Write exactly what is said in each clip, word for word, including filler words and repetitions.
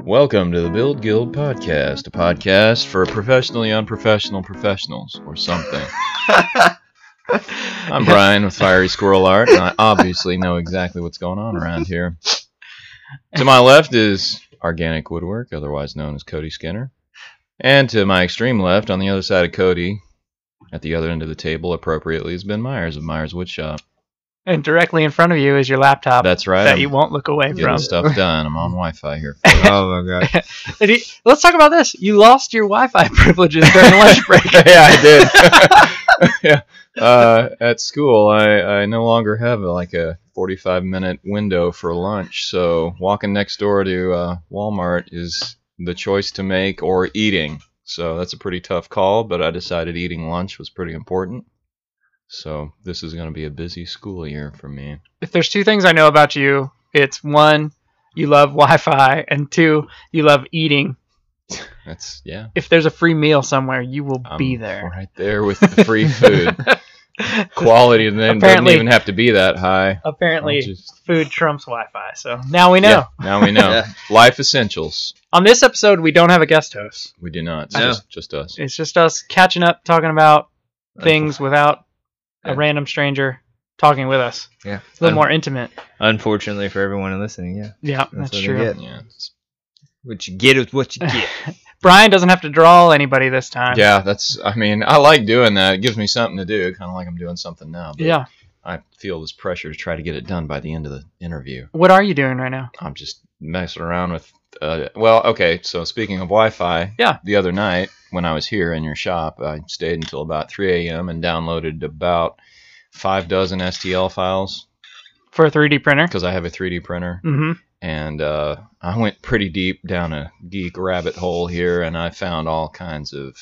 Welcome to the Build Guild Podcast, a podcast for professionally unprofessional professionals, or something. I'm Brian with Fiery Squirrel Art, and I obviously know exactly what's going on around here. To my left is Organic Woodwork, otherwise known as Cody Skinner. And to my extreme left, on the other side of Cody, at the other end of the table, appropriately, is Ben Myers of Myers Woodshop. And directly in front of you is your laptop. That's right. That I'm you won't look away getting from. stuff done. I'm on Wi-Fi here. Oh my god. Let's talk about this. You lost your Wi-Fi privileges during lunch break. Yeah, I did. yeah. Uh, at school, I, I no longer have a, like a forty-five minute window for lunch, so walking next door to uh, Walmart is the choice to make, or eating. So that's a pretty tough call, but I decided eating lunch was pretty important. So this is going to be a busy school year for me. If there's two things I know about you, it's one, you love Wi-Fi, and two, you love eating. That's, yeah. If there's a free meal somewhere, you will I'm be there. Right there with the free food. Quality then doesn't even have to be that high. Apparently, just... food trumps Wi-Fi. So now we know. Yeah, now we know. Yeah. Life essentials. On this episode, we don't have a guest host. We do not. It's No. just, just us. It's just us catching up, talking about things without a Yeah. random stranger talking with us. Yeah. A little Un- more intimate. Unfortunately for everyone listening, yeah. Yeah, That's that's what true. they get. Yeah. it's- What you get is what you get. Brian doesn't have to draw anybody this time. Yeah, that's, I mean, I like doing that. It gives me something to do, kind of like I'm doing something now. But Yeah. I feel this pressure to try to get it done by the end of the interview. What are you doing right now? I'm just messing around with, uh, well, okay, so speaking of Wi-Fi, Yeah. the other night when I was here in your shop, I stayed until about three a.m. and downloaded about five dozen S T L files For a three D printer? because I have a three D printer. Mm-hmm. And uh, I went pretty deep down a geek rabbit hole here, and I found all kinds of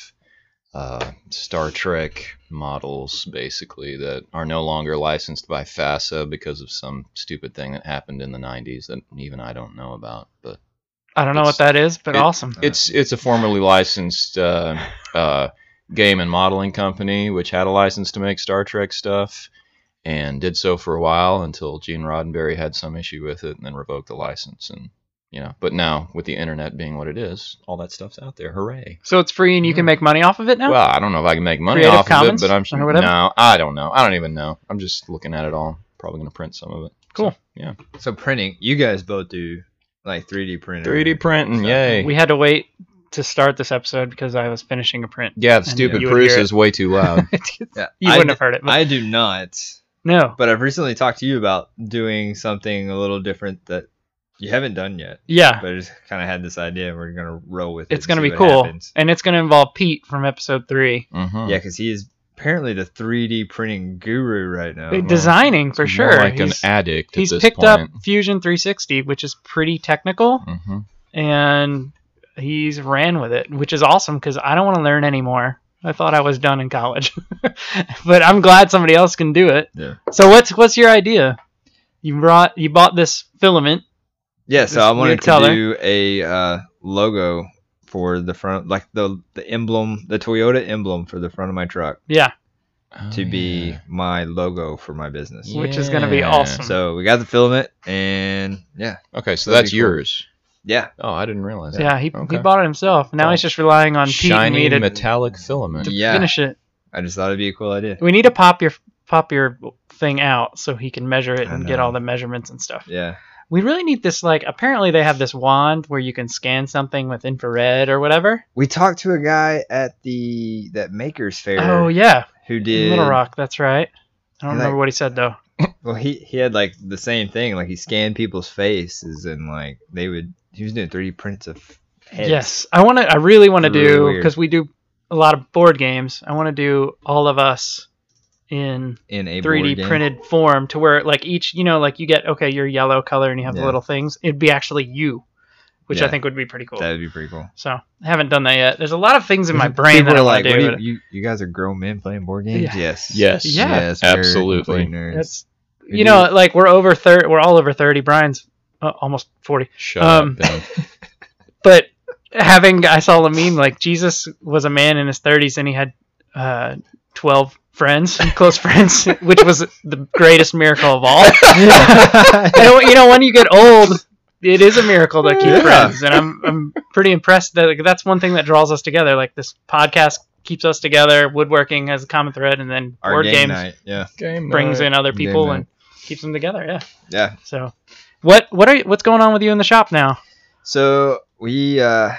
uh, Star Trek models, basically, that are no longer licensed by FASA because of some stupid thing that happened in the nineties that even I don't know about. But I don't know It's- what that is, but it- awesome. it's it's a formerly licensed uh, uh, game and modeling company, which had a license to make Star Trek stuff, and did so for a while until Gene Roddenberry had some issue with it and then revoked the license. And you know, but now with the internet being what it is, all that stuff's out there. Hooray! So it's free and you can make money off of it now? Well, I don't know if I can make money Creative off Commons of it, but I'm or sure. whatever? No, I don't know. I don't even know. I'm just looking at it all. Probably going to print some of it. Cool. So, yeah. So printing, you guys both do like three D printing. three D printing, yay! We had to wait to start this episode because I was finishing a print. yeah, the and stupid you would hear Bruce it. is way too loud. Yeah, You I wouldn't d- have heard it. But I do not. no. But I've recently talked to you about doing something a little different that you haven't done yet. Yeah. But I just kind of had this idea. We're gonna roll with it. It's and going to see be what cool. happens. And it's going to involve Pete from episode three. Mm-hmm. Yeah, because he is apparently the three D printing guru right now. Uh, Designing, for More sure. like he's an addict he's at this picked point. up Fusion three sixty, which is pretty technical. Mm-hmm. And he's ran with it, which is awesome because I don't want to learn anymore. I thought I was done in college, but I'm glad somebody else can do it. Yeah. So what's what's your idea? You brought you bought this filament. Yeah, so This I wanted new to color. do a uh, logo for the front, like the the emblem, the Toyota emblem for the front of my truck Yeah, Oh, to be yeah. my logo for my business. Which is gonna be Yeah. awesome. So we got the filament, and yeah, Okay, so That'd that's be cool. yours. yeah, Oh, I didn't realize that. yeah. He Okay. he bought it himself. Now Oh. he's just relying on Pete and Shiny me to, metallic filament. to Yeah. finish it. I just thought it'd be a cool idea. We need to pop your pop your thing out so he can measure it I and get know. all the measurements and stuff. Yeah, We really need this. Like, apparently they have this wand where you can scan something with infrared or whatever. we talked to a guy at the that Makers Fair. Oh yeah, who in did Little Rock. That's right. I don't He, remember like- what he said though. Well, he he had like the same thing. Like he scanned people's faces, and like they would. He was doing three D prints of heads. Yes, I want to. I really want to Really do weird. because we do a lot of board games. I want to do all of us in in a three D board game. printed form to where like each, you know, like you get okay, your yellow color and you have the Yeah. little things. It'd be actually you, which I Yeah. think would be pretty cool. That would be pretty cool. So I haven't done that yet. There's a lot of things in my brain People that I are want like, to what do. do but you, you you guys are grown men playing board games? Yeah. Yes. Yes. Yeah. Yes. we're Absolutely. complete nerds. That's We you do- know, like we're over thirty. We're all over thirty. Brian's uh, almost forty. Shut Um, up, Ben. But having, I saw a meme like Jesus was a man in his thirties and he had uh, twelve friends, close friends, which was the greatest miracle of all. And, you know, when you get old, it is a miracle to keep Yeah. friends, and I'm I'm pretty impressed that like, that's one thing that draws us together. Like this podcast keeps us together. Woodworking has a common thread, and then Our board game games night. Yeah. Game brings night. in other Game people night. and keeps them together. Yeah. Yeah. So, what what are what's going on with you in the shop now? So we uh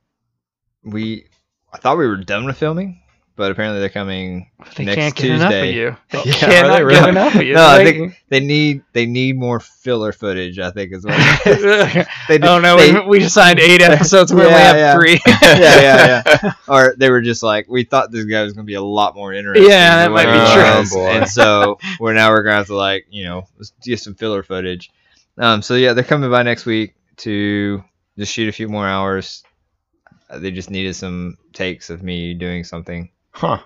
we I thought we were done with filming, but apparently they're coming They next can't get Tuesday. enough of you. They Yeah, cannot are they get really? enough of you. No, I Like- think they need they need more filler footage. I think is what they did. oh no, they, we, we just signed eight episodes. We only Yeah, have yeah. three. yeah, yeah, yeah. Or they were just like, we thought this guy was going to be a lot more interesting. Yeah, than that what might he be true. was. Oh, boy. And so we're now we're going to have to like, you know, let's get some filler footage. Um, so yeah, they're coming by next week to just shoot a few more hours. Uh, they just needed some takes of me doing something, Huh.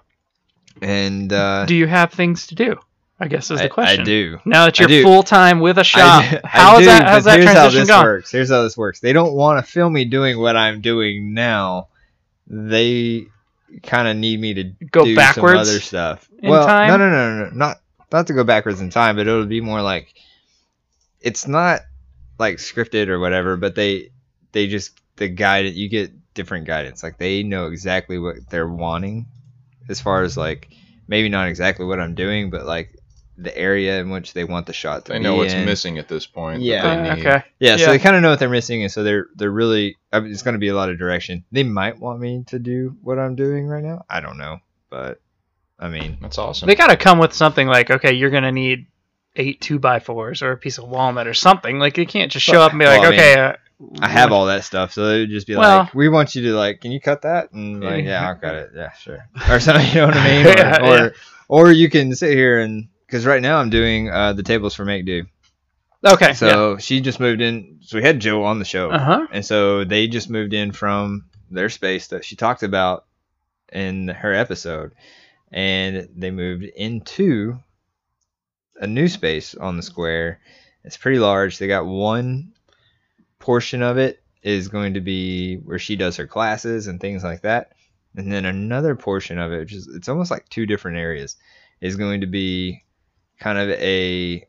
and uh, Do you have things to do? I guess is the I, question. I do. Now that I you're do. full time with a shop, I do, how I is do, that? How's but that here's how transition this gone? works. Here's how this works. They don't want to film me doing what I'm doing now. They kind of need me to Go do backwards some other stuff. in well, time? no, no, no, no, no, not not to go backwards in time, but it'll be more like it's not like scripted or whatever. But they they just the guide you get different guidance. Like they know exactly what they're wanting, as far as like maybe not exactly what I'm doing, but like the area in which they want the shot to They be know what's in. missing at this point. that Yeah. they Uh, need. okay. Yeah, so Yeah. they kind of know what they're missing, and so they're they're really. I mean, it's going to be a lot of direction. They might want me to do what I'm doing right now. I don't know, but I mean, That's awesome. They got to come with something like, okay, you're gonna need eight two by fours or a piece of walnut or something. Like you can't just show up and be like, Well, I mean, okay, uh, I have all that stuff, so they would just be Well- like, "We want you to like, can you cut that?" And like, Yeah. "Yeah, I'll cut it. Yeah, sure." Or something, you know what I mean? Or Yeah, or, yeah. or you can sit here and because right now I'm doing uh, the tables for Make Do. okay, So she just moved in. So we had Joe on the show. uh huh. And so they just moved in from their space that she talked about in her episode. And they moved into a new space on the square. It's pretty large. They got one portion of it is going to be where she does her classes and things like that. And then another portion of it, which is it's almost like two different areas, is going to be kind of a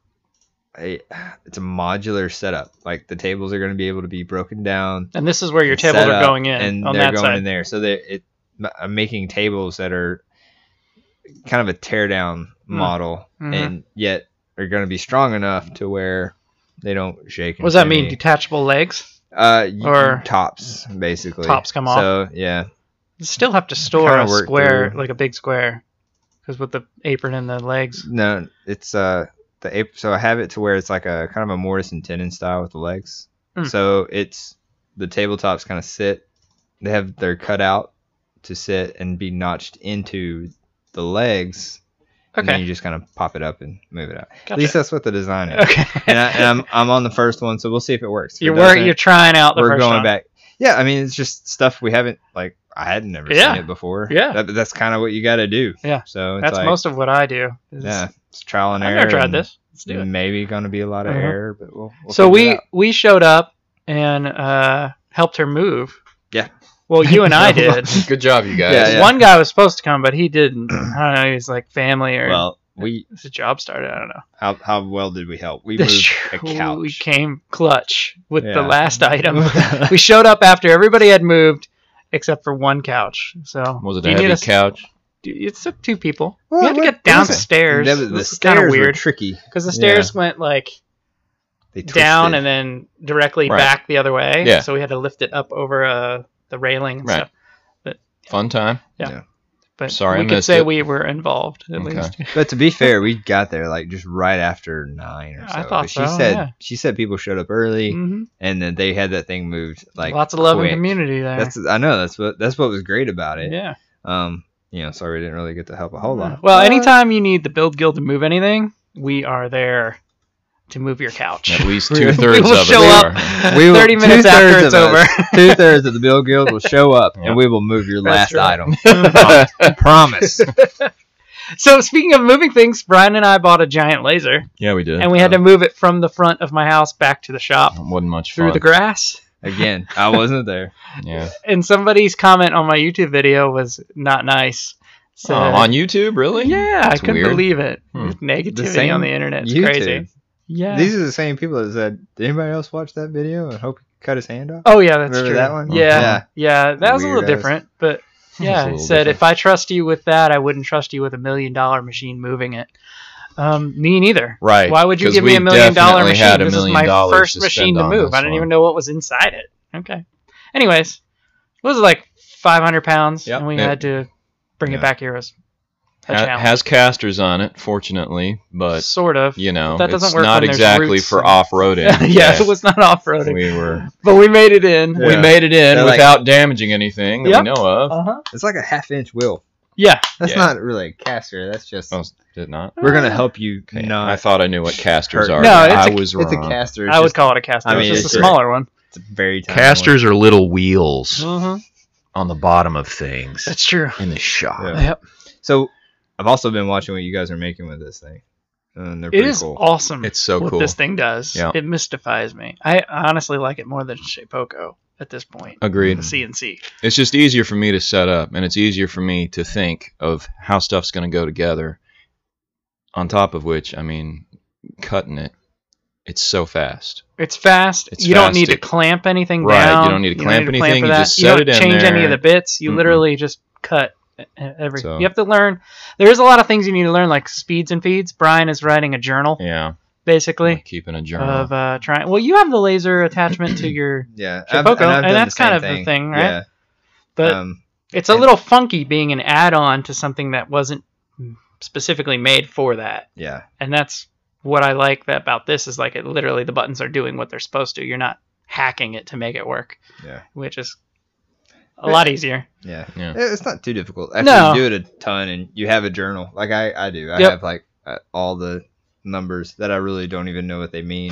a it's a modular setup. Like the tables are going to be able to be broken down. And this is where your and tables set are up, going in and on they're that going side. in there. So they it I'm making tables that are kind of a tear down Hmm. model, Mhm. and yet are going to be strong enough to where they don't shake. and What does that mean? shimmy. Detachable legs? Uh, y- or- tops basically. Tops come off? So yeah, You still have to store Kinda a work square, through. like a big square, because with the apron and the legs. no, it's uh the ap- so I have it to where it's like a kind of a mortise and tenon style with the legs. Hmm. So it's the tabletops kind of sit. They have they're cut out to sit and be notched into the legs. And then Okay. you just kind of pop it up and move it out. Gotcha. At least that's what the design is. Okay. And, I, and I'm I'm on the first one, so we'll see if it works. If it you're work, doesn't, you're trying out the we're first going one. back. Yeah, I mean it's just stuff we haven't like I had never Yeah. seen it before. Yeah. that, that's kind of what you got to do. Yeah. So it's That's like, most of what I do. is- yeah, it's trial and I've error. never tried and this. Let's do it. Maybe going to be a lot of Uh-huh. error, but we'll. we'll So figure it we out. we showed up and uh, helped her move. Yeah. Well, you and I did. Good job, you guys. Yeah, yeah. One guy was supposed to come, but he didn't. I don't know. He's like family or Well, we his job started. I don't know. how how well did we help? We That's moved a true. couch. We came clutch with the Yeah. last item. We showed up after everybody had moved, except for one couch. So Was it do a you need heavy us- couch? It took two people. Well, we had to what- get what is it? downstairs. That was- the This is kind of stairs were weird tricky. because the stairs went like They down twisted. and then directly Right. back the other way. Yeah. So we had to lift it up over uh, the railing and Right. stuff. Fun time. But Sorry, we I could missed say it. we were involved at Okay. least. But to be fair, we got there like just right after nine or so. I thought But she so, said yeah. she said people showed up early, hmm and then they had that thing moved like Lots of love quick. and community there. That's I know that's what that's what was great about it. yeah. Um, you know, sorry we didn't really get to help a whole lot. Well, But- anytime you need the Build Guild to move anything, we are there to move your couch. At least We- two we thirds will of show it. up are. We will- thirty minutes after two-thirds it's of over. us- Two thirds of the Bill Guild will show up, Yep. and we will move your That's last right. item. Promise. So speaking of moving things, Brian and I bought a giant laser, Yeah, we did. and we had to move it from the front of my house back to the shop Wasn't much through fun. the grass. Again, I wasn't there. Yeah. And somebody's comment on my YouTube video was not nice. So, Oh, on YouTube, really? yeah, I That's couldn't weird. believe it. Hmm. Negativity The same on the internet. It's YouTube. crazy. Yeah. These are the same people that said, "Did anybody else watch that video and hope he cut his hand off?" Oh yeah, that's Remember true. that one? Yeah, Yeah. yeah, that was a little Weirdos. different, but yeah, a he little said different. if I trust you with that, I wouldn't trust you with a million dollar machine moving it. Um, me neither. Right. Why would you 'cause give me we a million dollar definitely machine? had a This is million my dollars first to machine spend to on move. this I didn't one. even know what was inside it. Okay. Anyways, it was like five hundred pounds, Yep. and we It- had to bring Yeah. it back here. It was a Ha- challenge. has casters on it, fortunately, but sort of. you know, That doesn't it's work not when there's exactly roots for and- off-roading. yeah, it was not off roading, We were but we made it in. Yeah. we made it in They're like- without damaging anything that Yep. we know of. Uh huh. It's like a half inch wheel. Yeah. That's Yeah. not really a caster. That's just Oh, did it not? we're gonna help you Okay. not. I thought I knew what casters hurt. are. No, but it's I a- was it's a wrong. caster. It's I would just, call it a caster. I It's mean, just it's a a- smaller one. it's a very tiny Casters are little wheels Mm-hmm. on the bottom of things That's true. in the shop. Yeah. Yep. one. So I've also been watching what you guys are making with this thing, and they're It pretty is cool. awesome. It's so what cool. this thing does. Yeah. It mystifies me. I honestly like it more than Shapeoko at this point. Agreed. The C N C. It's just easier for me to set up, and it's easier for me to think of how stuff's going to go together. On top of which, I mean, cutting it, it's so fast. It's fast. It's you don't fast. need to It- clamp anything Right, you down. don't need to clamp for anything, you that. just You set don't it in change any there. of the bits. You Mm-mm. literally just cut e- every. So- You have to learn. There's a lot of things you need to learn, like speeds and feeds. Brian is writing a journal, Yeah, basically, like keeping a journal. of uh, trying. Well, you have the laser attachment to your, Yeah, Shapeoko, I've- I've and done that's the same kind of the thing, right? Yeah. but um, it's a and- little funky being an add-on to something that wasn't specifically made for that. yeah. And that's what I like that about this is like it literally the buttons are doing what they're supposed to. You're not hacking it to make it work, Yeah. which is a lot easier. Yeah. Yeah. It- It's not too difficult. After No. you do it a ton and you have a journal, like I, I do. I Yep. have like uh, all the numbers that I really don't even know what they mean.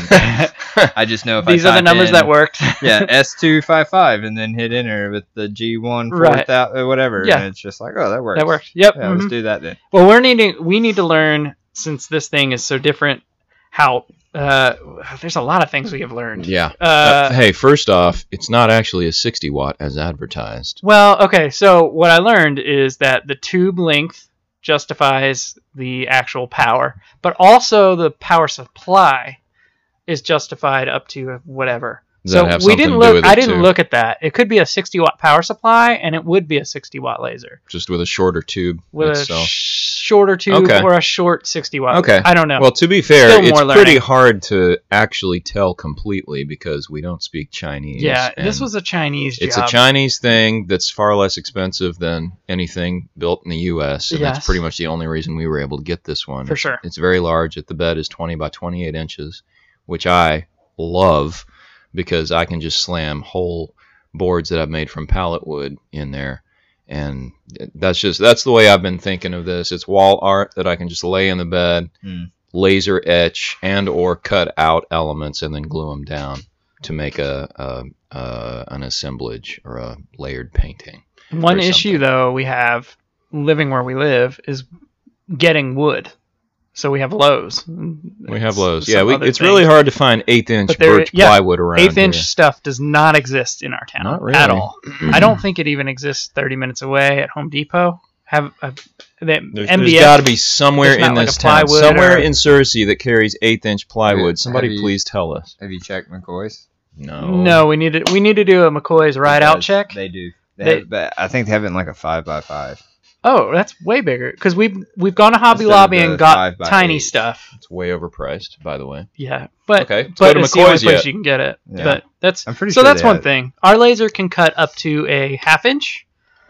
I just know if These I are the type numbers in, that worked. yeah, S two five five and then hit enter with the G one four Right. thousand or whatever. Yeah. And it's just like, oh, that works. That worked. Yep. Yeah, let's mhm. do that then. Well, we're needing we need to learn since this thing is so different. How uh, there's a lot of things we have learned. yeah. Uh, Uh, hey, first off, it's not actually a sixty watt as advertised. Well, okay, so what I learned is that the tube length justifies the actual power, but also the power supply is justified up to whatever. Does that so have we something didn't to do look. with I it, didn't too? look at that. It could be a sixty watt power supply, and it would be a sixty watt laser Just with a shorter tube with itself. a sh- shorter tube Okay. or a short sixty watt. Okay. I don't know. Well, to be fair, Still it's more pretty learning. hard to actually tell completely because we don't speak Chinese. yeah, this and was a Chinese It's job. a Chinese thing that's far less expensive than anything built in the U S, and Yes. that's pretty much the only reason we were able to get this one. For sure. It's very large. The bed is twenty by twenty-eight inches, which I love because I can just slam whole boards that I've made from pallet wood in there. And that's just that's the way I've been thinking of this. It's wall art that I can just lay in the bed, Hmm. laser etch and or cut out elements and then glue them down to make a, a, a an assemblage or a layered painting. One or issue something. though we have living where we live is getting wood. So we have Lowe's. We have Lowe's. Some Yeah, we, other it's things. really hard to find eighth inch But there- birch yeah, plywood around Eighth inch here. stuff does not exist in our town Not really. at all. I don't think it even exists thirty minutes away at Home Depot. Have uh, that There's, M D F? there's got to be somewhere there's not in like this a town, plywood somewhere or- in Searcy that carries eighth inch plywood. Yeah, Somebody have you- please tell us. Have you checked McCoy's? No. No, we need to we need to do a McCoy's ride out Because check. They do. They They- have, but I think they have it in like a five by five. Oh, that's way bigger because we've we've gone to Hobby Instead of Lobby the and got five by tiny eight. stuff. It's way overpriced, by the way. Yeah, but Okay, let's but go to it's the only McCoy's place yet. you can get it. Yeah. But that's I'm pretty so sure that's they one have it. thing. Our laser can cut up to a half inch.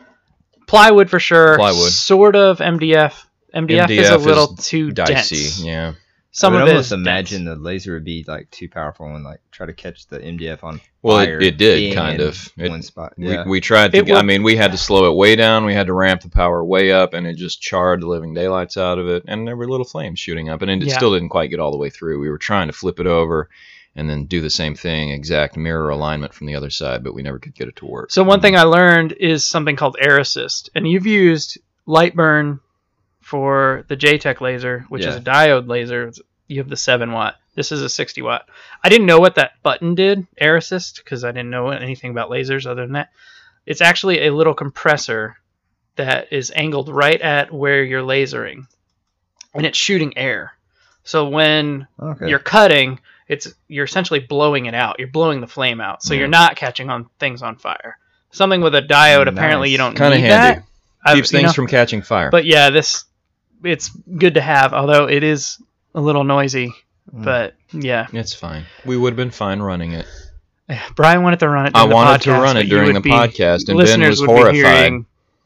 Plywood for sure. Plywood. Sort of M D F. M D F, is a M D F little is too Dicey, dense. yeah. Some I of would it almost is imagine dense. the laser would be like too powerful and like try to catch the M D F on Well, fire. it, it did being kind in of. It, one spot. we, Yeah. we tried to. It I will- mean, we had to slow it way down. We had to ramp the power way up, and it just charred the living daylights out of it. And there were little flames shooting up, and it Yeah. still didn't quite get all the way through. We were trying to flip it over, and then do the same thing, exact mirror alignment from the other side, but we never could get it to work. So one thing I learned is something called air assist, and you've used Lightburn for the J TEC laser, which is Yeah. a diode laser. You have the seven watt. This is a sixty watt. I didn't know what that button did, air assist, because I didn't know anything about lasers other than that. It's actually a little compressor that is angled right at where you're lasering, and it's shooting air. So when Okay. you're cutting, it's you're essentially blowing it out. You're blowing the flame out, so Yeah. you're not catching on things on fire. Something with a diode, apparently you Nice. don't Kinda need handy. that. I've- Keeps you things know, from catching fire. But yeah, this it's good to have, although it is a little noisy. Mm. But yeah, It's fine. We would have been fine running it. Brian wanted to run it. I During the wanted to podcast, run it but you during would the be- podcast, and Ben listeners was would be horrified. hearing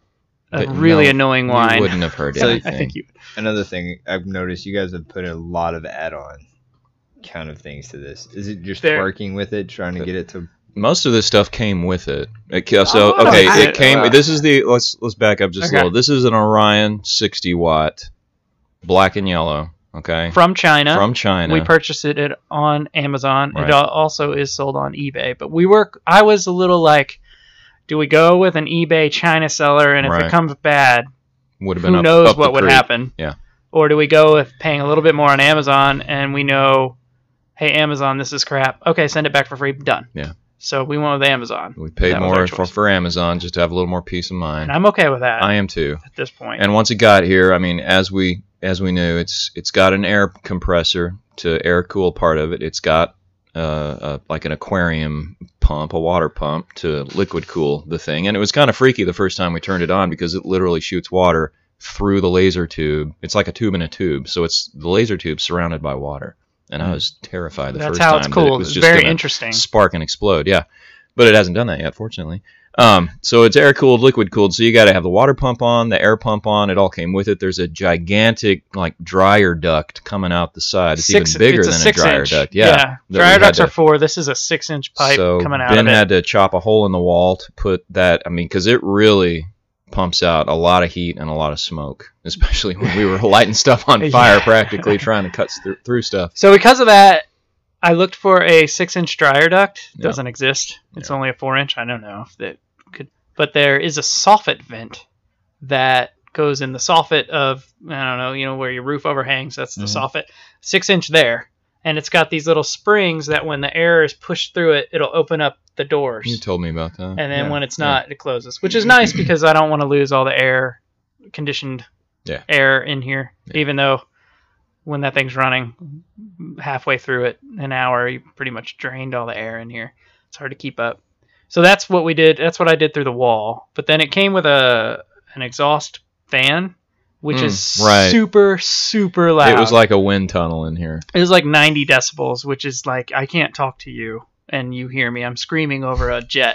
a But really no, annoying You whine. wouldn't have heard So, anything. I think you. Another thing I've noticed, you guys have put a lot of add-on kind of things to this. Is it just There- working with it, trying to get it to? Most of this stuff came with it. It ca- so Oh, okay, I- it came. uh, This is the let's let's back up just Okay. a little. This is an Orion sixty watt, black and yellow. Okay, From China. from China. We purchased it at, on Amazon. Right. It al- also is sold on eBay. But we were, I was a little like, do we go with an eBay China seller, and if Right. it comes bad, would have been who up, knows up the what would creek. happen? Yeah. Or do we go with paying a little bit more on Amazon, and we know, hey, Amazon, this is crap. Okay, send it back for free. Done. Yeah. So we went with Amazon. We paid That was our more for, choice. for Amazon just to have a little more peace of mind. And I'm okay with that I am too. at this point. And once it got here, I mean, as we as we knew, it's it's got an air compressor to air cool part of it. It's got uh, uh, like an aquarium pump, a water pump to liquid cool the thing. And it was kind of freaky the first time we turned it on because it literally shoots water through the laser tube. It's like a tube in a tube, so it's the laser tube surrounded by water. And I was terrified the That's first how time it's that cool. it was It's just very gonna interesting. spark and explode. Yeah, but it hasn't done that yet, fortunately. Um, so it's air cooled, liquid cooled. So you got to have the water pump on, the air pump on. It all came with it. There's a gigantic like dryer duct coming out the side. It's Six- even bigger it's a than a six dryer inch. duct. Yeah, that we Dryer had ducts to- are four. This is a six-inch pipe so coming out Ben of it. had to chop a hole in the wall to put that. I mean, because it really pumps out a lot of heat and a lot of smoke, especially when we were lighting stuff on fire, Yeah. practically trying to cut th- through stuff. So because of that, I looked for a six-inch dryer duct. It Yeah. doesn't exist. It's Yeah. only a four-inch. I don't know if that could, but there is a soffit vent that goes in the soffit of I don't know, you know, where your roof overhangs. That's the Mhm. soffit, six-inch there, and it's got these little springs that when the air is pushed through it, it'll open up the doors. You told me about that. And then Yeah, when it's not, it closes, which is nice because I don't want to lose all the air, conditioned Yeah. air in here. Yeah. Even though when that thing's running, halfway through it, an hour, you pretty much drained all the air in here. It's hard to keep up. So that's what we did. That's what I did through the wall. But then it came with a an exhaust fan, which Mm, is right. super super loud. It was like a wind tunnel in here. It was like ninety decibels, which is like I can't talk to you and you hear me. I'm screaming over a jet.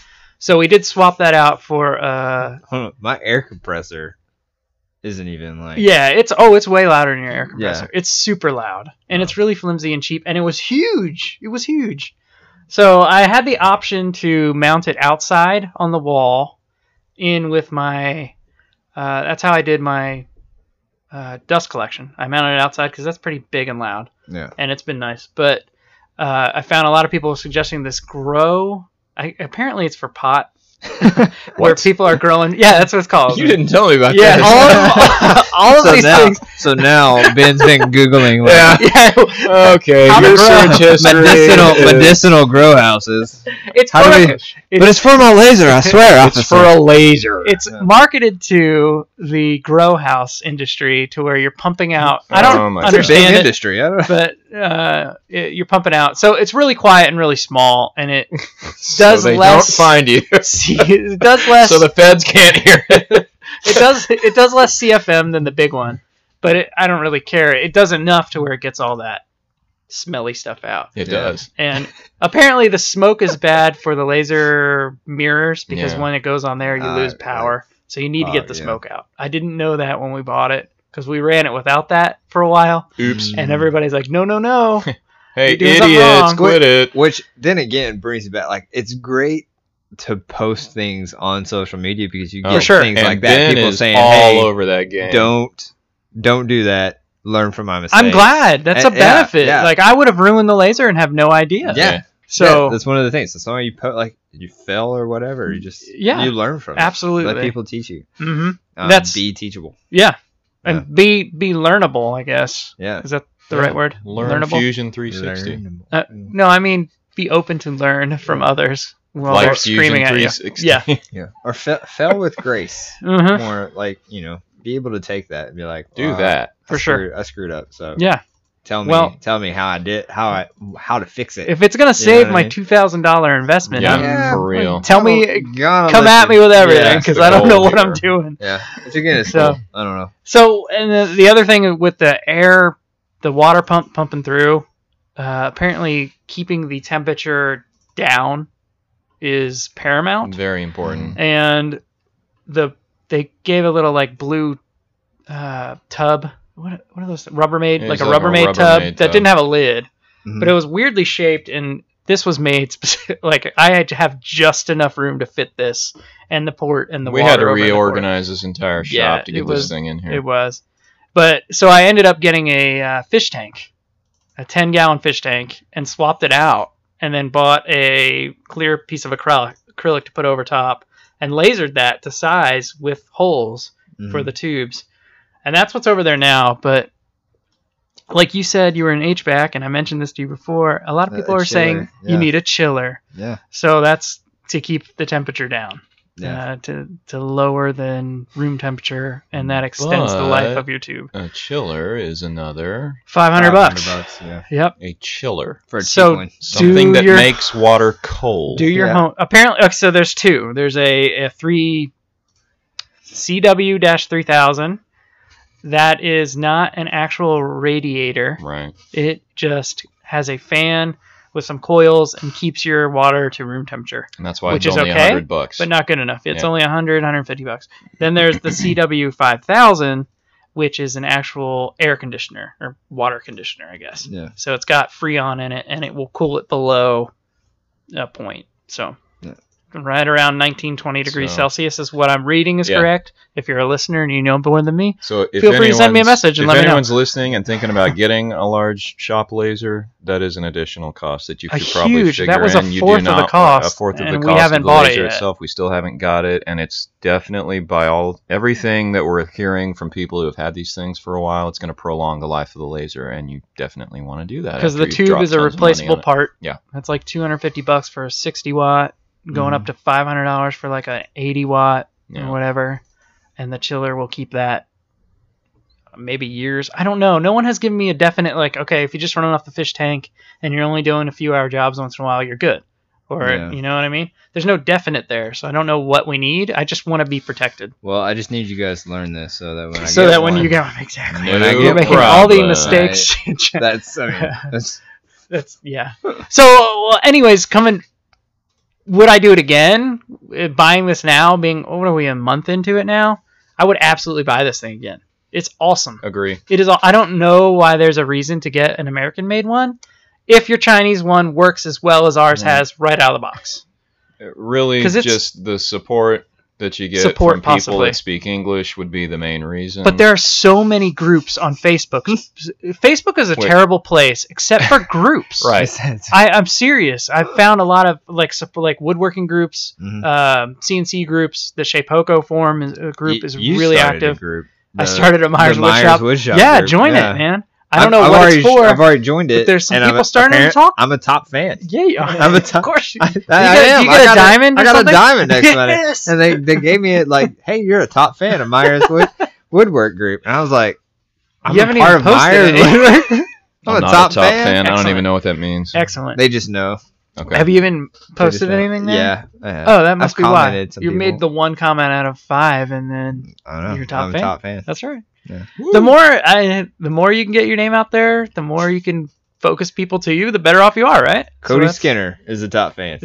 So we did swap that out for uh Hold on, my air compressor isn't even like. yeah, it's oh it's way louder than your air compressor. Yeah. It's super loud and it's really flimsy and cheap and it was huge. It was huge. So I had the option to mount it outside on the wall in with my uh, that's how I did my uh, dust collection. I mounted it outside because that's pretty big and loud. Yeah. And it's been nice. But uh, I found a lot of people suggesting this grow. I, apparently, it's for pot, where What? people are growing. Yeah, that's what it's called. You didn't tell me about Yeah, that. all of, all of so these now, things. so now Ben's been googling like Yeah. Yeah, Okay, How to your grow search history medicinal is- medicinal grow houses. it's How do we- gorgeous. But it's for my laser, I swear. It's for a laser. It's marketed to the grow house industry to where you're pumping out. I don't Oh my God. It's a big understand it, industry. I don't. but uh, it, you're pumping out. So it's really quiet and really small, and it does so they less. don't find you. See, it does less. So the feds can't hear it. it does it does less C F M than the big one, but it, I don't really care. It does enough to where it gets all that smelly stuff out. It Yeah. does. And apparently the smoke is bad for the laser mirrors because Yeah. when it goes on there, you Uh, lose power. So you need to oh, get the yeah. smoke out. I didn't know that when we bought it because we ran it without that for a while, Oops. and everybody's like, "No, no, no." Hey, You're doing something idiots, wrong. quit it. Which then again brings me back. Like it's great to post things on social media because you get For sure. things And like that. Ben People is saying, all "Hey, over that game. don't don't do that. Learn from my mistakes." I'm glad. That's a And- yeah, benefit. yeah. Like I would have ruined the laser and have no idea. Yeah. Yeah. So Yeah, that's one of the things. So you put like you fell or whatever. You just Yeah. you learn from it. absolutely. Let people teach you. hmm Um, That's- be teachable. Yeah. And Yeah. be be learnable, I guess. Yeah. Is that the Yeah. right word? Learn Learnable. Fusion three sixty. Learnable. Uh, no, I mean be open to learn from others while they're Life Fusion screaming at you. three sixty. Yeah. Yeah. Or fe- fell with grace. hmm More like you know, be able to take that and be like, Do "Wow, that. I For sure. screwed- I screwed up. So Yeah. tell me, Well- tell me how I did, how I, how to fix it. If it's gonna know save what I my mean? two thousand dollar investment, Yeah, I'm- Yeah, for real. tell me, Gotta come listen. at me with everything Yeah, because the I don't know goal what I'm here. doing. Yeah, if you're getting it, So- cool. I don't know. So, and the, the other thing with the air, the water pump pumping through, uh, apparently keeping the temperature down is paramount. Very important. And the they gave a little like blue uh, tub. What what are those? Rubbermaid, Yeah, like it's a like a Rubbermaid tub Rubbermaid that tub. didn't have a lid, Mhm. but it was weirdly shaped, and this was made specific, like I had to have just enough room to fit this and the port and the We water had to over in the port. reorganize this entire shop Yeah, to it get was- this thing in here. It was. But so I ended up getting a uh, fish tank, a ten gallon fish tank, and swapped it out, and then bought a clear piece of acrylic, acrylic to put over top, and lasered that to size with holes for Mhm. the tubes. And that's what's over there now. But like you said, you were in H V A C, and I mentioned this to you before. A lot of A- people a are saying chiller, you yeah. need a chiller. Yeah, So that's to keep the temperature down. yeah. Uh, to to lower than room temperature, and that extends the life But- of your tube. A chiller is another Five hundred bucks. bucks. Yeah, Yep. a chiller. for a cheap So- one. Something that your- makes water cold. Do your Yeah. home. Apparently, okay, so there's two. There's a, a three C W three thousand. That is not an actual radiator. Right. It just has a fan with some coils and keeps your water to room temperature, And that's why Which it's is only okay, a hundred bucks. but not good enough. It's Yeah. only one hundred, one hundred fifty bucks. Then there's the C W five thousand, which is an actual air conditioner or water conditioner, I guess. Yeah. So it's got Freon in it, and it will cool it below a point. So Yeah. right around nineteen, twenty degrees So- Celsius is what I'm reading is Yeah. correct. If you're a listener and you know more than me, So if Feel free to send me a anyone's- message and if let me know. anyone's listening and thinking about getting a large shop laser, that is an additional cost that you A should probably huge- figure that was a in. You fourth do of the not cost, a fourth of the and we cost haven't of the bought it laser yet. itself. We still haven't got it, and it's definitely by all everything that we're hearing from people who have had these things for a while. It's going to prolong the life of the laser, and you definitely want to do that because after the you've tube dropped is a tons of money replaceable on it. part. Yeah. That's like two hundred fifty bucks for a sixty watt, going Mhm. up to five hundred dollars for like an eighty watt Yeah. or whatever. And the chiller will keep that maybe years. I don't know. No one has given me a definite, like, okay, if you just run off the fish tank and you're only doing a few hour jobs once in a while, you're good. Or, Yeah. you know what I mean? There's no definite there. So I don't know what we need. I just want to be protected. Well, I just need you guys to learn this so that when I So get that when one, you get one, exactly. No When I You're get making one, all the problem. mistakes. that's I mean that's That's yeah. So, well, anyways, coming. Would I do it again? Uh, Buying this now, being what are we a month into it now? I would absolutely buy this thing again. It's awesome. Agree. It is. I don't know why there's a reason to get an American-made one, if your Chinese one works as well as ours Yeah. has right out of the box. It really 'Cause it's- just the support that you get Support, from people possibly. that speak English would be the main reason. But there are so many groups on Facebook. Facebook is a Wait. terrible place, except for groups. Right. I, I'm serious. I've found a lot of like sup- like woodworking groups, Mhm. um, C N C groups. The Shapeoko forum is, uh, group You- is you really started a active. group. I The- started a Myers the Woodshop. Woodshop Yeah, group. join Yeah. it, man. I don't I've- know I've what already, it's for. I've already joined it. but there's some and I'm people a- starting to apparent- talk. I'm a top fan. Yeah, you are. I'm a top- Of course. You, I, you I get, am. you I get a got diamond. I or got something? a diamond next Monday, Yes. and they they gave me it like, "Hey, you're a top fan of Myers Wood, Woodwork Group," and I was like, "I'm You a haven't part even of posted Myers it. Woodwork. I'm, I'm a not top, a top fan." fan. I don't Excellent. even know what that means. Excellent. They just know. Okay. Have you even They posted just know. anything there? Yeah. I have. Oh, that must I've be why. commented some You made people. the one comment out of five, and then I don't know. you're a top I'm fan? a top fan. that's right. Yeah. The more I, the more you can get your name out there, the more you can focus people to you, the better off you are, right? Cody So that's- Skinner is a top fan.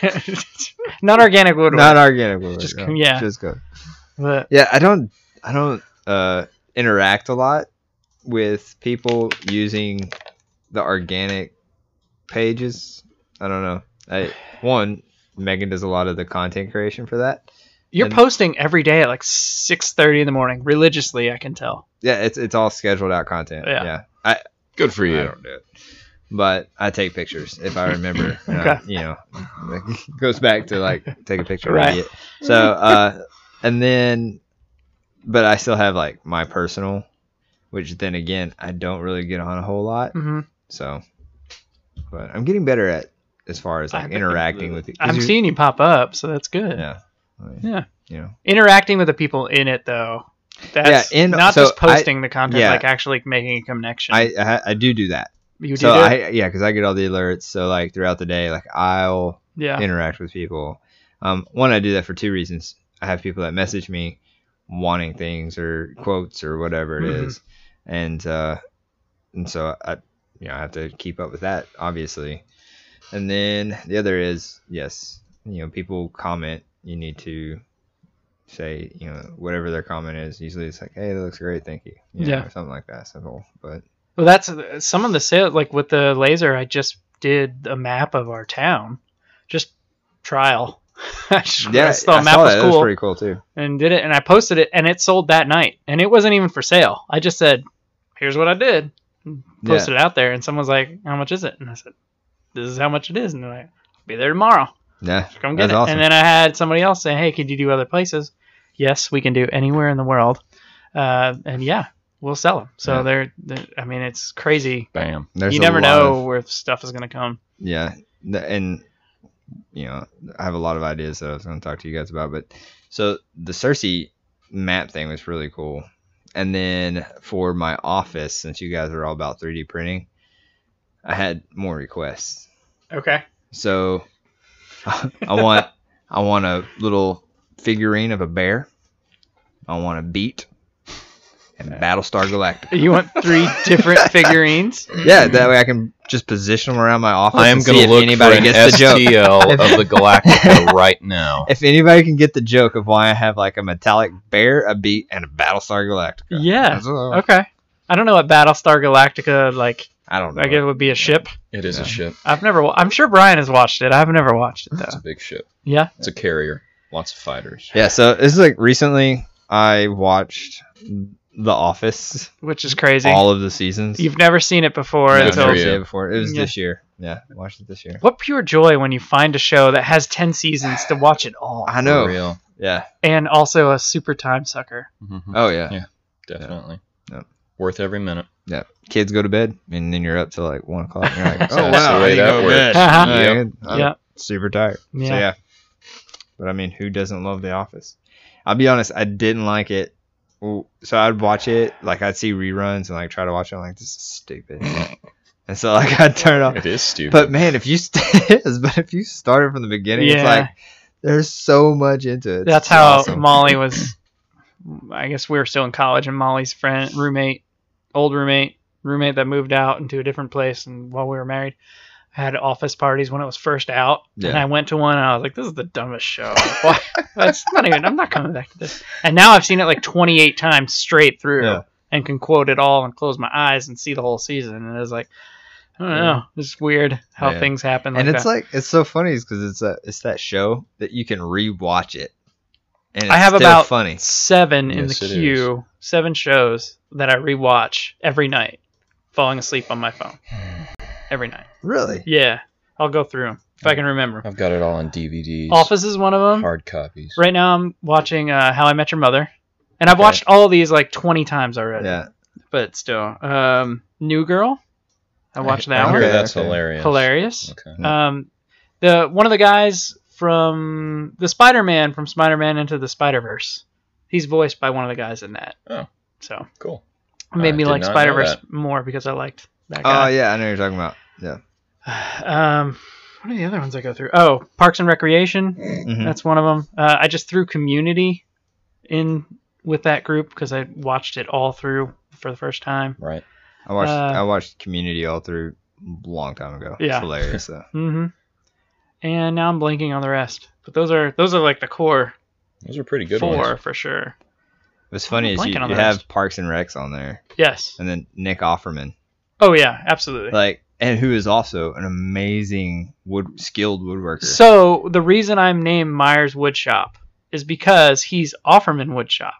Not organic woodwork. Not organic woodwork. Just- no. yeah. Just go. but Yeah, I don't I don't uh, interact a lot with people using the organic pages. I don't know. I one Megan does a lot of the content creation for that. you're And- posting every day at like six thirty in the morning, religiously. I can tell. Yeah, it's it's all scheduled out content. Yeah. Yeah. I Good for I you. don't do it. But I take pictures if I remember. Uh, Okay. you know, it goes back to like take a picture Right. of it. So, uh, and then, but I still have like my personal, which then again I don't really get on a whole lot. hmm So, but I'm getting better at as far as like I- interacting with. 'cause I'm you- seeing you pop up, so that's good. Yeah. I mean, Yeah. You know. Interacting with the people in it, though, That's Yeah, in- not so just posting the content, yeah. like actually making a connection. I, I I do do that. you do So it? I yeah, because I get all the alerts. So like throughout the day, like I'll yeah. interact with people. Um, one, I do that for two reasons. I have people that message me wanting things or quotes or whatever it Mhm. is, and uh, and so I you know I have to keep up with that, obviously. And then the other is yes, you know, people comment. You need to say, you know, whatever their comment is. Usually it's like, hey, that looks great, thank you. you know, Yeah. or something like that. Simple, but Well, that's some of the sales. Like with the laser, I just did a map of our town, just trial. I just yeah, I saw a I map saw was that. That was cool pretty cool too. and did it, and I posted it, and it sold that night, and it wasn't even for sale. I just said, "Here's what I did," and posted it out there, and someone's like, "How much is it?" And I said, "This is how much it is," and they're like, "I'll be there tomorrow. Yeah, Come get that's it." awesome. And then I had somebody else say, "Hey, could you do other places?" Yes, we can do anywhere in the world, uh, and yeah, we'll sell them. So Yeah. they're, they're, I mean, it's crazy. Bam. There's You a never lot know of- where stuff is going to come. yeah, th- and you know, I have a lot of ideas that I was going to talk to you guys about. But so the Cersei map thing was really cool. And then for my office, since you guys are all about three D printing, I had more requests. Okay. So I want I want a little figurine of a bear. I want a beat and Battlestar Galactica. You want three different figurines? Yeah, that way I can just position them around my office. I am and going see to if look anybody for an gets the joke. S T L of the Galactica right now. If anybody can get the joke of why I have like a metallic bear, a beat, and a Battlestar Galactica. Yeah. That's all. Okay. I don't know what Battlestar Galactica, like, I don't know. I guess it would be a ship. It is Yeah. a ship. I've never, wa- I'm sure Brian has watched it. I've never watched it, It's though. a big ship. Yeah. It's a carrier. Lots of fighters. Yeah, so this is like recently I watched The Office, Which is crazy. all of the seasons. You've never seen it before I've until. never for seen you. it before. It was Yeah. this year. Yeah, I watched it this year. What pure joy when you find a show that has ten seasons to watch it all. I know. For real. Yeah. And also a super time sucker. Mhm. Oh yeah. Yeah. Definitely. Yeah. Worth every minute. Yeah. Kids go to bed, and then you're up till like one o'clock. And you're like, That's oh the wow, I way need to that go to works. bed. Uh-huh. Yeah, Yep. I'm Yeah. super tired. Yeah. So yeah. But I mean, who doesn't love The Office? I'll be honest, I didn't like it. Well, so I'd watch it, like I'd see reruns and like try to watch it. I'm like, this is stupid. And so like I'd turn it off. It is stupid. But man, if you st- it is, but if you started from the beginning, it's Yeah. like there's so much into it. That's It's how awesome. Molly was. I guess we were still in college, and Molly's friend, roommate, old roommate, roommate that moved out into a different place, and while we were married, had office parties when it was first out, and Yeah. I went to one, and I was like, "This is the dumbest show. Why? That's not even. I'm not coming back to this." And now I've seen it like twenty-eight times straight through, Yeah. and can quote it all and close my eyes and see the whole season. And it was like, I don't know, it's weird how Yeah. things happen. Like and it's that. like it's so funny because it's that it's that show that you can rewatch it. And it's I have still about funny. seven in Yes, the it queue, seven shows that I rewatch every night, falling asleep on my phone every night. Really? Yeah, I'll go through them if I can remember. I've got it all on D V Ds. Office is one of them. Hard copies. Right now, I'm watching uh, How I Met Your Mother, and I've Okay. watched all of these like twenty times already. Yeah. But still, um, New Girl. I watched that I one. hear Okay, that's okay. hilarious. Hilarious. Okay. Um, the one of the guys from the Spider-Man from Spider-Man Into the Spider-Verse. He's voiced by one of the guys in that. Oh. So Cool. it made I me did like not know Spider-Verse that. more because I liked that Oh guy. yeah, I know what you're talking about. Yeah. Um, what are the other ones I go through? Oh, Parks and Recreation. Mhm. That's one of them. Uh, I just threw Community in with that group because I watched it all through for the first time. Right. I watched uh, I watched Community all through a long time ago. Yeah. It's hilarious though. Mm-hmm. And now I'm blanking on the rest. But those are those are like the core Those are pretty good four ones. for sure. What's funny I'm is you, blanking on you the have rest. Parks and Recs on there, Yes. and then Nick Offerman, Oh yeah, absolutely. like, and who is also an amazing wood skilled woodworker. So the reason I'm named Myers Woodshop is because he's Offerman Woodshop.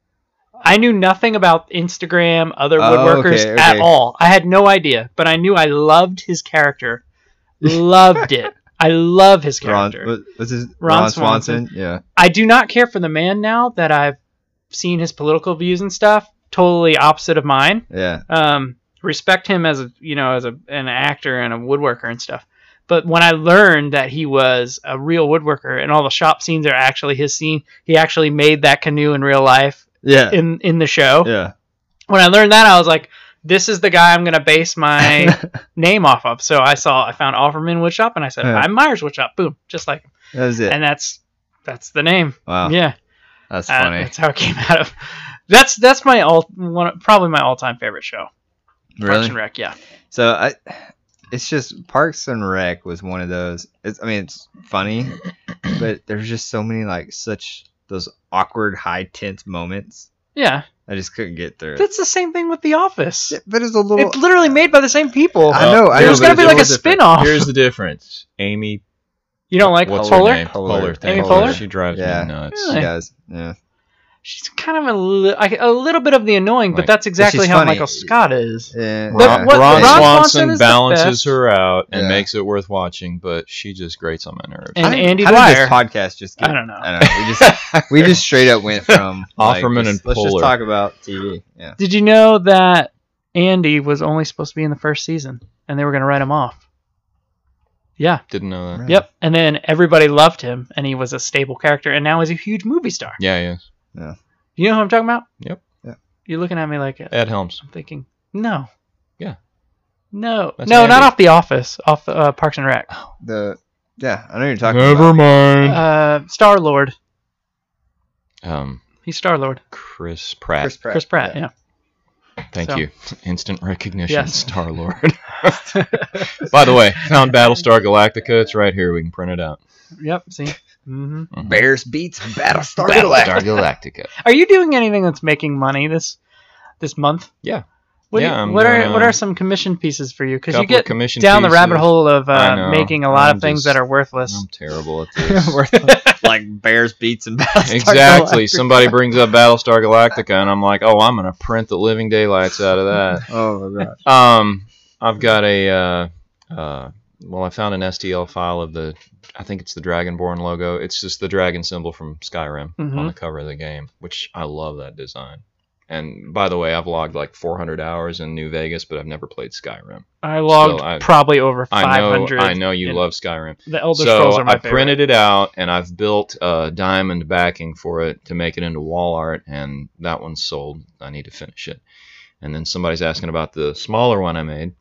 I knew nothing about Instagram, other Oh, woodworkers okay, at okay. all. I had no idea, but I knew I loved his character. Loved it. I love his Ron, character. what, what's his Ron Ron, Swanson. Swanson? Yeah. I do not care for the man now that I've seen his political views and stuff. Totally opposite of mine. Yeah. Um, respect him as a you know as a an actor and a woodworker and stuff. But when I learned that he was a real woodworker and all the shop scenes are actually his scene, he actually made that canoe in real life. Yeah. in in the show. Yeah. When I learned that, I was like, this is the guy I'm gonna base my name off of. So I saw, I found Offerman Woodshop, and I said, Yeah. I'm Myers Woodshop. Boom, just like him. That was it. And that's that's the name. Wow. Yeah, That's uh, funny. that's how it came out of. That's that's my all one probably my all time favorite show. Parks Really? and Rec. Yeah. So I, it's just Parks and Rec was one of those. It's, I mean, it's funny, but there's just so many like such those awkward, high tense moments. Yeah. I just couldn't get through it. That's the same thing with The Office. Yeah, but it's a little. It's literally made by the same people. I know. I know. There's but gonna it's be like a little different. spin-off. Here's the difference. Amy, You don't like what's her Polar? name? Polar. Polar. Amy Thank Poehler? you. She drives Yeah. me nuts. Really? She does. Yeah. She's kind of a, li- I- a little bit of the annoying, but Right. that's exactly she's how funny. Michael Scott is. Yeah. But Ron, what- Ron Ron Swanson, Swanson is the balances best. her out and Yeah. makes it worth watching, but she just grates on my nerves. And How did- Andy how did Dwyer. this podcast just get, I don't know. I don't know. We just we just straight up went from like, Offerman let's- and let's just Poehler. talk about T V. Yeah. Did you know that Andy was only supposed to be in the first season, and they were going to write him off? Yeah. Didn't know that. Right. Yep. And then everybody loved him, and he was a stable character, and now he's a huge movie star. Yeah, he is. You know who I'm talking about? Yep. Yeah. You're looking at me like uh, Ed Helms. I'm thinking, no. Yeah. No. That's no, not Andy. off The Office, off uh, Parks and Rec. The yeah, I know you're talking Never about. mind. Uh, Star Lord. Um, He's Star Lord. Chris Pratt. Chris Pratt. Chris Pratt. Yeah. Thank So- you. Instant recognition, Yes. Star Lord. By the way, found Battlestar Galactica. It's right here. We can print it out. Yep. See. hmm Bears beats Battlestar Battlestar Galactica. Galactica. Are you doing anything that's making money this this month? Yeah. What, do Yeah, you- I'm what are doing, what uh, are some commission pieces for you? Because you couple of get commission down the rabbit pieces. hole of I uh, know. making a lot I'm of things just- that are worthless. I'm terrible at this. Like Bears beats and Battlestar Exactly. Galactica. Somebody brings up Battlestar Galactica, and I'm like, oh, I'm gonna print the living daylights out of that. Oh my god. Um, I've got a, uh, uh, well, I found an S T L file of the, I think it's the Dragonborn logo. It's just the dragon symbol from Skyrim on Mhm. the cover of the game, which I love that design. And by the way, I've logged like four hundred hours in New Vegas, but I've never played Skyrim. I logged Still, I- probably over I five know, hundred. I know you in- love Skyrim. The Elder So Scrolls are my I favorite. printed it out, and I've built a diamond backing for it to make it into wall art, and that one's sold. I need to finish it. And then somebody's asking about the smaller one I made.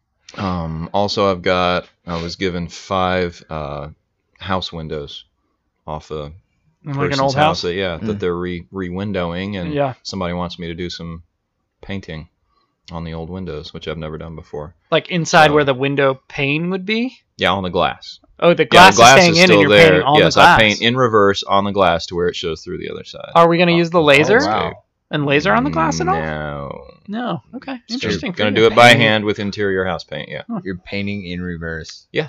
Um, also, I've got, I was given five uh, house windows off a And like an person's old house. that, yeah, Mm. that they're re re-windowing, and Yeah. somebody wants me to do some painting on the old windows, which I've never done before. Like inside So- where the window pane would be. Yeah, on the glass. Oh, the Yeah, glass, the glass is staying is in, still and you're there. painting on yes, the glass. I paint in reverse on the glass to where it shows through the other side. Are we going to use the laser Oh, wow. and laser on the glass at all? No. No. Okay. Still Interesting. Gonna for do you. it by hand with interior house paint. Yeah. You're painting in reverse. Yeah.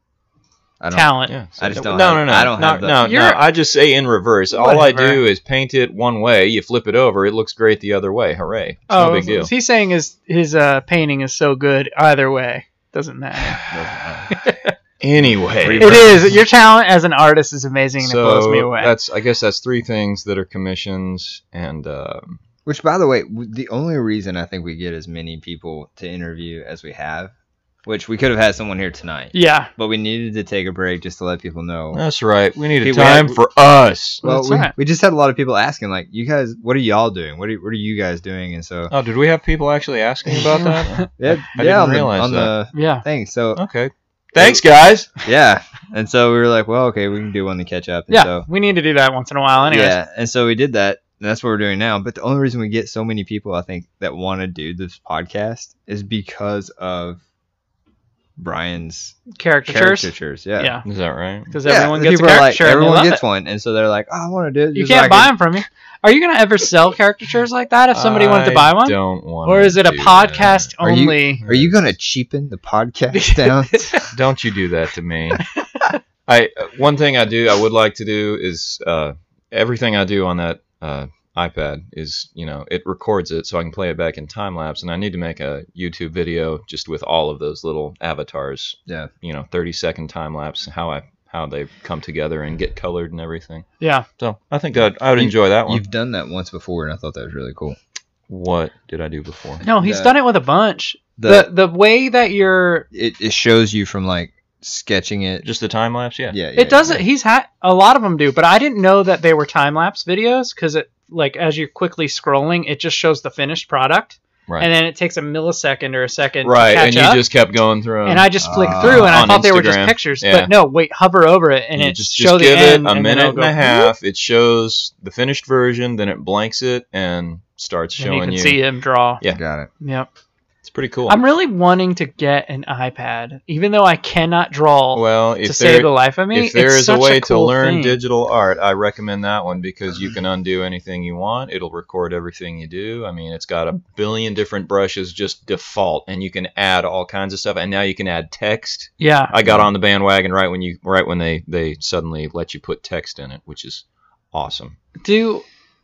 I don't. Talent. Yeah. I just don't No, have- no, no. I don't no, have the- no, no. You're- I just say in reverse. All I Whatever. do is paint it one way. You flip it over. It looks great the other way. Hooray! It's Oh, no big deal. he's saying his his uh, painting is so good either way. Doesn't matter. Anyway. It is. Your talent as an artist is amazing, and it blows me So away. that's. I guess that's three things that are commissions, and um, Which, by the way, w- the only reason I think we get as many people to interview as we have, which we could have had someone here tonight, Yeah. but we needed to take a break just to let people know. that's right. We needed Okay, we time had- for us. Well, That's we, right. we just had a lot of people asking, like, you guys, what are y'all doing? What are, what are you guys doing? And so, Oh, did we have people actually asking about that? yeah, I yeah, didn't on, the, realize on that. the Yeah. thing. So, Okay. Thanks, guys. yeah. And so we were like, well, okay, we can do one to catch up. And Yeah. So, We need to do that once in a while, anyways. yeah. And so we did that. And that's what we're doing now. But the only reason we get so many people, I think, that want to do this podcast is because of Brian's Caricatures. caricatures. Yeah. Yeah. Is that right? Because Yeah, everyone the gets a people are like, caricature. and they everyone love gets it. one. And so they're like, oh, I want to do it. You just can't so I buy can- them from me. Are you gonna ever sell caricatures like that if somebody wanted to I buy one? Don't want. Or is it a do podcast Are you- only? Are you going to cheapen the podcast down? that. Don't you do that to me. I one thing I do I would like to do is uh, everything I do on that uh, iPad is, you know, it records it so I can play it back in time lapse, and I need to make a YouTube video just with all of those little avatars. Yeah. You know, thirty second time lapse, how I how they come together and get colored and everything. Yeah. So I think I'd, I would You- enjoy that one. You've done that once before, and I thought that was really cool. What did I do before? No, he's The- done it with a bunch. The, The the way that you're it, it shows you from like sketching it. Just the time lapse, yeah. yeah, yeah, it doesn't yeah. he's had a lot of them do, but I didn't know that they were time lapse videos because it like as you're quickly scrolling, it just shows the finished product, Right. and then it takes a millisecond or a second Right, to catch and you up. just kept going through 'em. And I just flicked Uh, through, and I on thought they were just Instagram. pictures. Yeah. But no, wait, hover over it, and You it just, show just the give end, it a and then minute it'll and go, a half. It shows the finished version, then it blanks it and starts and you showing can you. see him draw. Yeah. Got it. Yep. It's pretty cool. I'm really wanting to get an iPad, even though I cannot draw well, to if save there, the life of me. if there it's is a such way cool to learn thing. digital art, I recommend that one because you can undo anything you want. It'll record everything you do. I mean, it's got a billion different brushes just default, and you can add all kinds of stuff. And now you can add text. Yeah. I got on the bandwagon right when you right when they they suddenly let you put text in it, which is awesome. Do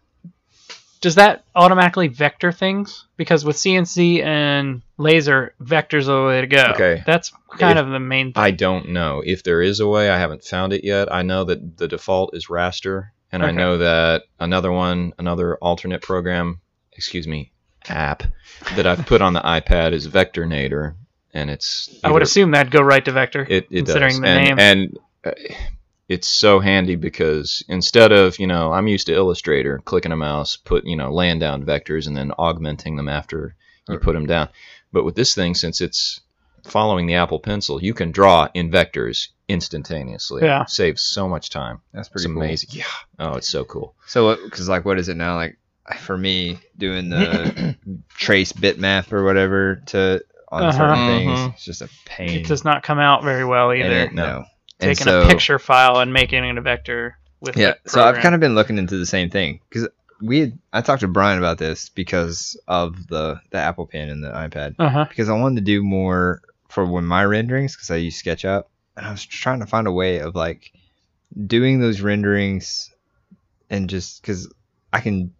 does that automatically vector things? Because with C N C and laser, vectors are the way to go. Okay. That's kind If- of the main thing. I don't know if there is a way. I haven't found it yet. I know that the default is raster, and I Okay. know that another one, another alternate program, excuse me, app that I've put on the iPad is Vectornator, and it's. I would either- assume that'd go right to vector, it, it considering does. the and, name. and uh, it's so handy because instead of, you know, I'm used to Illustrator, clicking a mouse, put, you know, laying down vectors and then augmenting them after you put them down. But with this thing, since it's following the Apple Pencil, you can draw in vectors instantaneously. Yeah. Saves so much time. That's It's pretty cool. amazing. Yeah. Oh, it's so cool. So, because like, what is it now? Like, for me, doing the trace bitmap or whatever to on Uh-huh. certain things, Mhm. it's just a pain. It does not come out very well And either. it- no. And Taking so, a picture file and making it a vector with Yeah. the So I've program. kind of been looking into the same thing because we had, I talked to Brian about this because of the the Apple Pen and the iPad Uh-huh. because I wanted to do more for when my renderings because I use SketchUp and I was trying to find a way of like doing those renderings and just because I can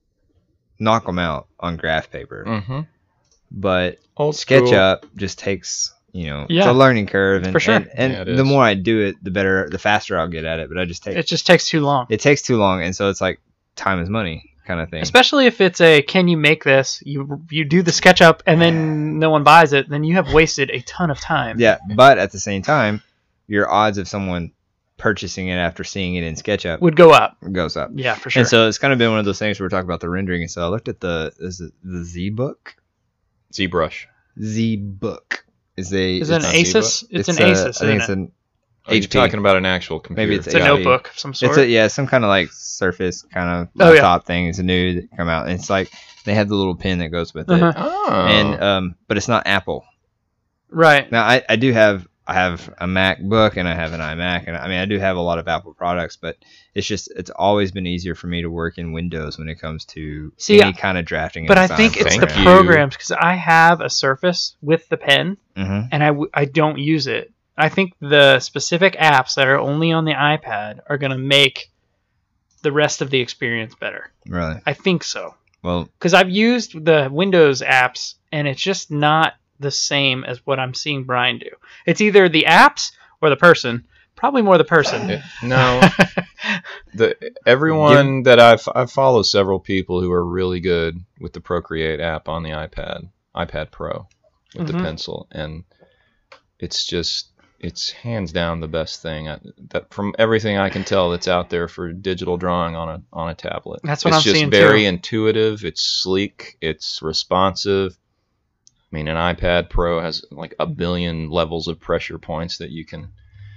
knock them out on graph paper, Mm-hmm. but Old school. SketchUp just takes you know Yeah. it's a learning curve and For sure. and, and Yeah, it the is. more I do it the better the faster I'll get at it but I just take It just takes too long. it takes too long and so it's like time is money kind of thing. Especially if it's a can you make this? You you do the SketchUp and then no one buys it, then you have wasted a ton of time. Yeah, but at the same time, your odds of someone purchasing it after seeing it in SketchUp Would go up. goes up. Yeah, for sure. And so it's kind of been one of those things where we're talking about the rendering. And so I looked at the is it the ZBook? ZBrush. ZBook is a Is it an it's- Asus? It's, an a- Asus, I isn't think it's it? an Are you H P. talking about an actual computer? Maybe it's It's a Yeah. notebook of some sort. It's a yeah, some kind of like Surface kind of Oh, yeah. laptop thing. It's a new that come out. And it's like they have the little pen that goes with Uh-huh. it. Oh. And um, but it's not Apple. Right. Now I, I do have I have a MacBook and I have an iMac and I mean I do have a lot of Apple products, but it's just it's always been easier for me to work in Windows when it comes to See, any kind of drafting. But I think it's Thank the you. programs because I have a Surface with the pen hmm and I, w- I don't use it. I think the specific apps that are only on the iPad are going to make the rest of the experience better. really I think so. well. Because I've used the Windows apps and it's just not the same as what I'm seeing Brian do. It's either the apps or the person. Probably more the person. It- no. the everyone that I've I follow several people who are really good with the Procreate app on the iPad, iPad Pro, with Mhm. the pencil, and it's just it's hands down the best thing I, that from everything I can tell that's out there for digital drawing on a on a tablet. That's what it's I'm just seeing, very too. intuitive. It's sleek. It's responsive. I mean, an iPad Pro has like a billion levels of pressure points that you can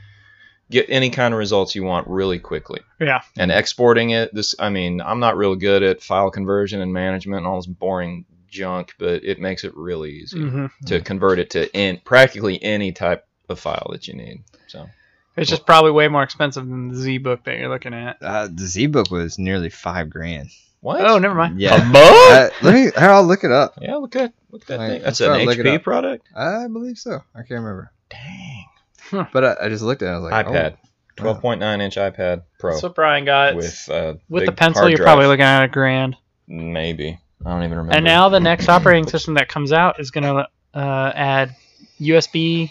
get any kind of results you want really quickly. Yeah. And exporting it, this, I mean, I'm not real good at file conversion and management and all this boring junk, but it makes it really easy Mhm. to convert it to in practically any type of file that you need. So It's just probably way more expensive than the Z book that you're looking at. Uh, the ZBook was nearly five grand. what? Oh, never mind. Yeah, A book? uh, let me. Here, I'll look it up. Yeah, look at look at that Like, thing. That's let's an try to look it H P up. product. I believe so. I can't remember, Dang. but I, I just looked at it. I was like, iPad, oh, twelve point nine inch iPad Pro That's what Brian got. with uh, With big the pencil, hard you're drive. probably looking at a grand. Maybe. I don't even remember. And now the next operating system that comes out is going to uh, add U S B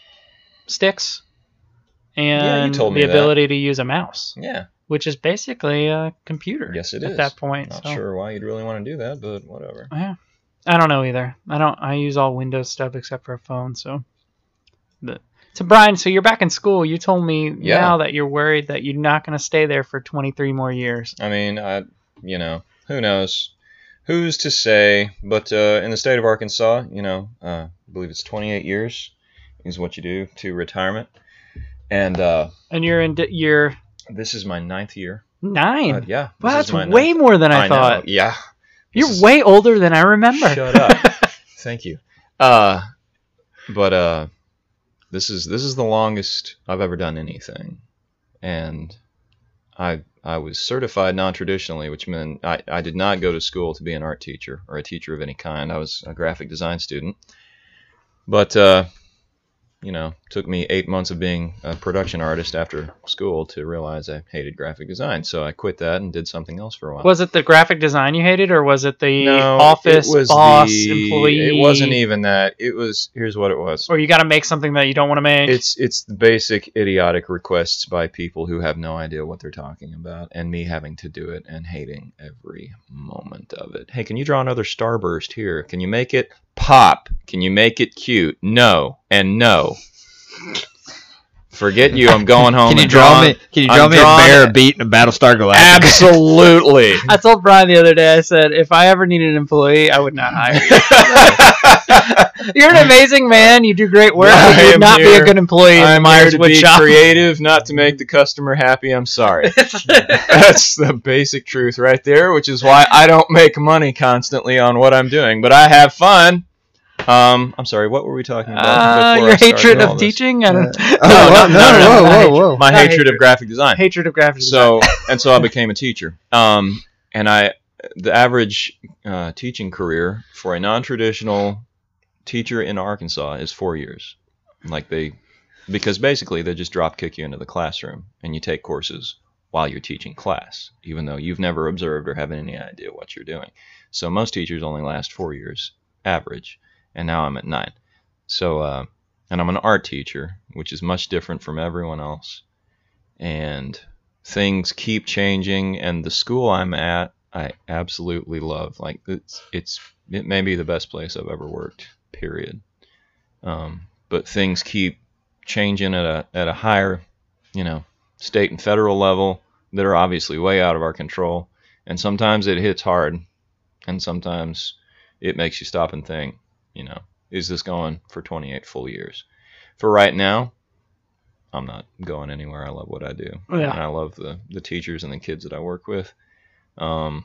sticks Yeah, you and told me the that. ability to use a mouse, Yeah. which is basically a computer. Yes, it at is. that point. Not so. sure why you'd really want to do that, but whatever. Yeah. I don't know either. I don't. I use all Windows stuff except for a phone. So, but, so Brian, so you're back in school. You told me Yeah. now that you're worried that you're not going to stay there for twenty-three more years. I mean, I, you know, who knows? Who's to say? But uh, in the state of Arkansas, you know, uh, I believe it's twenty-eight years is what you do to retirement. And uh, And you're in di- year this is my ninth year. nine. Uh, yeah. Wow, this that's is my way ninth. more than I, I thought. know. Yeah. You're This is- way older than I remember. Shut up. Thank you. Uh, but uh, this is this is the longest I've ever done anything, and I I was certified non-traditionally, which meant I, I did not go to school to be an art teacher or a teacher of any kind. I was a graphic design student, but uh, you know, took me eight months of being a production artist after school to realize I hated graphic design. So I quit that and did something else for a while. Was it the graphic design you hated, or was it the No, office it was boss the- employee? It wasn't even that. It was here's what it was. Or you got to make something that you don't want to make. It's it's the basic idiotic requests by people who have no idea what they're talking about, and me having to do it and hating every moment of it. Hey, can you draw another starburst here? Can you make it pop? Can you make it cute? No and no. Forget you. I'm going home. Can you and draw drawing- me? Can you draw I'm me a drawing bear it. beating a Battlestar Galactica? Absolutely. I told Brian the other day, I said, if I ever needed an employee, I would not hire you. You're an amazing man. You do great work. I but you would am not be here. a good employee in the I'm here Myers to Wood be shop. creative, not to make the customer happy. I'm sorry. That's the basic truth right there, which is why I don't make money constantly on what I'm doing, but I have fun. Um, I'm sorry. What were we talking about? Uh, before your I started hatred all of this? teaching? I don't, Oh, No, no, whoa, no, no, whoa, no. whoa, whoa. My Not hatred, hatred. of graphic design. hatred of graphic design. So and so I became a teacher. Um, and I the average uh, teaching career for a non-traditional teacher in Arkansas is four years. Like they, because basically they just drop kick you into the classroom and you take courses while you're teaching class, even though you've never observed or have any idea what you're doing. So most teachers only last four years average, and now I'm at nine. So, uh, and I'm an art teacher, which is much different from everyone else. And things keep changing, and the school I'm at, I absolutely love. Like it's, it's it may be the best place I've ever worked. Period. Um, but things keep changing at a at a higher, you know, state and federal level that are obviously way out of our control. And sometimes it hits hard, and sometimes it makes you stop and think, you know, is this going for twenty-eight full years? For right now, I'm not going anywhere. I love what I do. Yeah. And I love the, the teachers and the kids that I work with. Um,